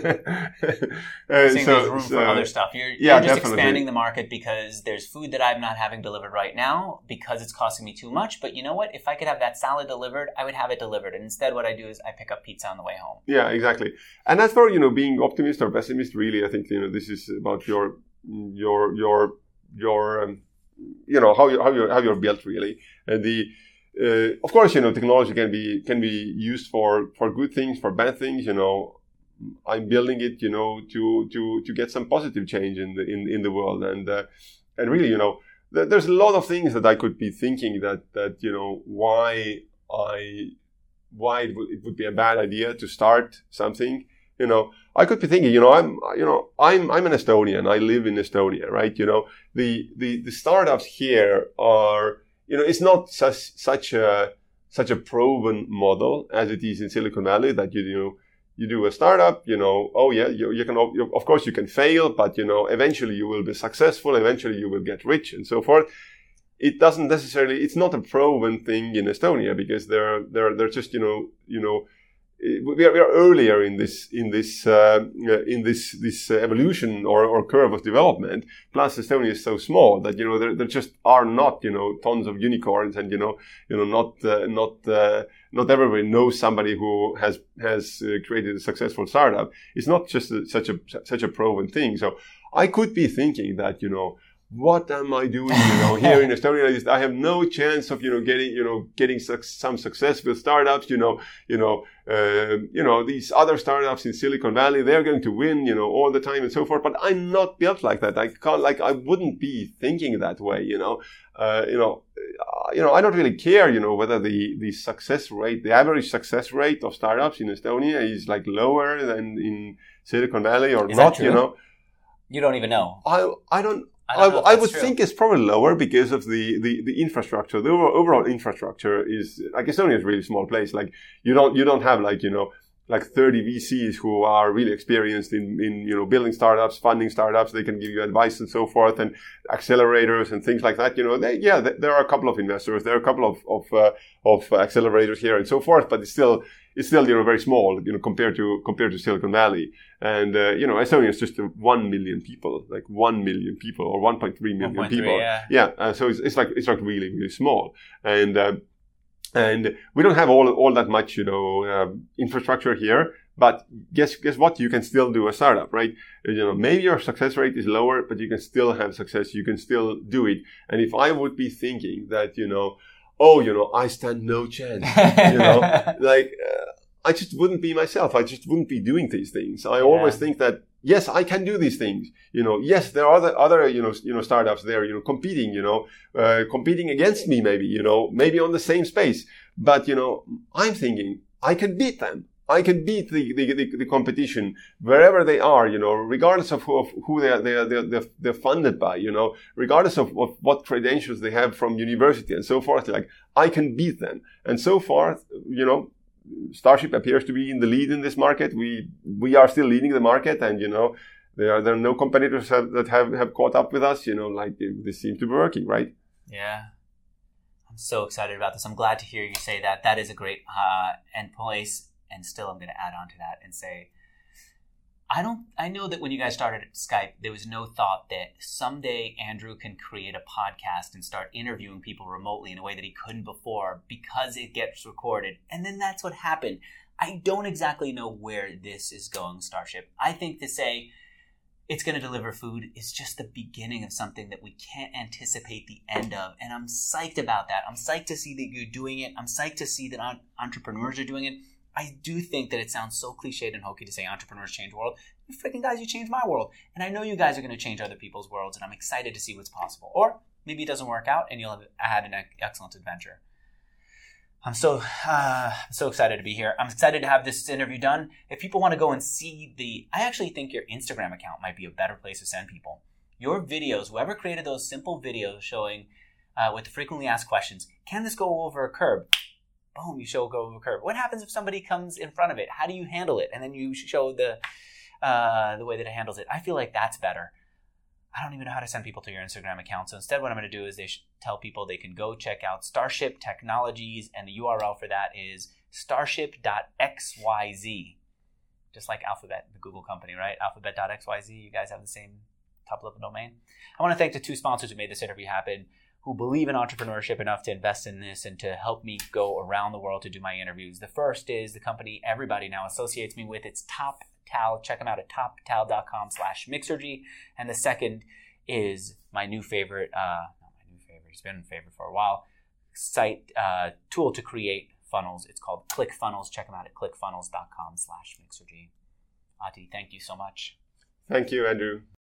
uh, so, there's room so, for other stuff. You're, yeah, you're just definitely. expanding the market because there's food that I'm not having delivered right now because it's costing me too much. But you know what? If I could have that salad delivered, I would have it delivered. And instead what I do is I pick up pizza on the way home. Yeah, exactly. And as for, you know, being optimist or pessimist, really, I think, you know, this is about your, your, your, your, um, you know, how you, how you, how you're built, really. And the, Uh, of course, you know, technology can be can be used for, for good things, for bad things. You know, I'm building it, you know, to to to get some positive change in the in, in the world, and uh, and really, you know, th- there's a lot of things that I could be thinking that that you know why I why it, w- it would be a bad idea to start something. You know, I could be thinking, you know, I'm you know I'm I'm an Estonian. I live in Estonia, right? You know, the the the startups here are. You know, it's not such such a such a proven model as it is in Silicon Valley that you, you know you do a startup. You know, oh yeah, you, you can you, of course you can fail, but you know eventually you will be successful. Eventually you will get rich and so forth. It doesn't necessarily. It's not a proven thing in Estonia because they're they're they're just you know you know. We are, we are earlier in this in this uh, in this this evolution or, or curve of development. Plus, Estonia is so small that you know there, there just are not you know tons of unicorns, and you know you know not uh, not uh, not everybody knows somebody who has has uh, created a successful startup. It's not just a, such a such a proven thing. So I could be thinking that you know. What am I doing, you know, here in Estonia? I have no chance of, you know, getting, you know, getting su- some success with startups, you know, you know, uh, you know, these other startups in Silicon Valley, they're going to win, you know, all the time and so forth. But I'm not built like that. I can't, like, I wouldn't be thinking that way, you know, uh, you know, uh, you know, I don't really care, you know, whether the, the success rate, the average success rate of startups in Estonia is like lower than in Silicon Valley or is not, that true? You know. You don't even know. I, I don't, I, I, I would true. think it's probably lower because of the, the, the infrastructure. The overall, overall infrastructure is like Estonia is a really small place. Like you don't you don't have like you know like thirty V Cs who are really experienced in, in you know building startups, funding startups. They can give you advice and so forth, and accelerators and things like that. You know, they, yeah, they, there are a couple of investors, there are a couple of of uh, of accelerators here and so forth, but it's still. It's still, you know, very small, you know, compared to compared to Silicon Valley, and uh, you know, Estonia is just uh, one million people, like one million people, or one point three million one point three, people. Yeah, yeah uh, so it's, it's like it's like really really small, and uh, and we don't have all all that much, you know, uh, infrastructure here. But guess guess what? You can still do a startup, right? You know, maybe your success rate is lower, but you can still have success. You can still do it. And if I would be thinking that, you know. Oh, you know, I stand no chance. You know, like uh, I just wouldn't be myself. I just wouldn't be doing these things. I yeah. always think that yes, I can do these things. You know, yes, there are other other you know you know startups there. You know, competing. You know, uh, competing against me. Maybe you know, maybe on the same space. But you know, I'm thinking I can beat them. I can beat the, the, the, the competition wherever they are, you know, regardless of who, of who they are, they are, they're, they're, they're funded by, you know, regardless of, of what credentials they have from university and so forth. Like, I can beat them. And so far, you know, Starship appears to be in the lead in this market. We, we are still leading the market, and, you know, there are, there are no competitors have, that have, have caught up with us, you know, like this seems to be working, right? Yeah. I'm so excited about this. I'm glad to hear you say that. That is a great uh, end place. And still, I'm going to add on to that and say, I don't. I know that when you guys started Skype, there was no thought that someday Andrew can create a podcast and start interviewing people remotely in a way that he couldn't before because it gets recorded. And then that's what happened. I don't exactly know where this is going, Starship. I think to say it's going to deliver food is just the beginning of something that we can't anticipate the end of. And I'm psyched about that. I'm psyched to see that you're doing it. I'm psyched to see that entrepreneurs are doing it. I do think that it sounds so cliched and hokey to say entrepreneurs change the world. You freaking guys, you changed my world. And I know you guys are going to change other people's worlds, and I'm excited to see what's possible. Or maybe it doesn't work out and you'll have had an excellent adventure. I'm so uh, so excited to be here. I'm excited to have this interview done. If people want to go and see the, I actually think your Instagram account might be a better place to send people. Your videos, whoever created those simple videos showing uh, with the frequently asked questions, can this go over a curb? Boom, you show go over a curb. What happens if somebody comes in front of it? How do you handle it? And then you show the uh, the way that it handles it. I feel like that's better. I don't even know how to send people to your Instagram account. So instead what I'm going to do is they should tell people they can go check out Starship Technologies, and the U R L for that is starship dot x y z. Just like Alphabet, the Google company, right? alphabet dot x y z. You guys have the same top-level domain. I want to thank the two sponsors who made this interview happen, who believe in entrepreneurship enough to invest in this and to help me go around the world to do my interviews. The first is the company everybody now associates me with. It's TopTal. Check them out at toptal.com slash Mixergy. And the second is my new favorite, uh, not my new favorite, it's been a favorite for a while, site, uh, tool to create funnels. It's called ClickFunnels. Check them out at clickfunnels.com slash Mixergy. Ati, thank you so much. Thank you, Andrew.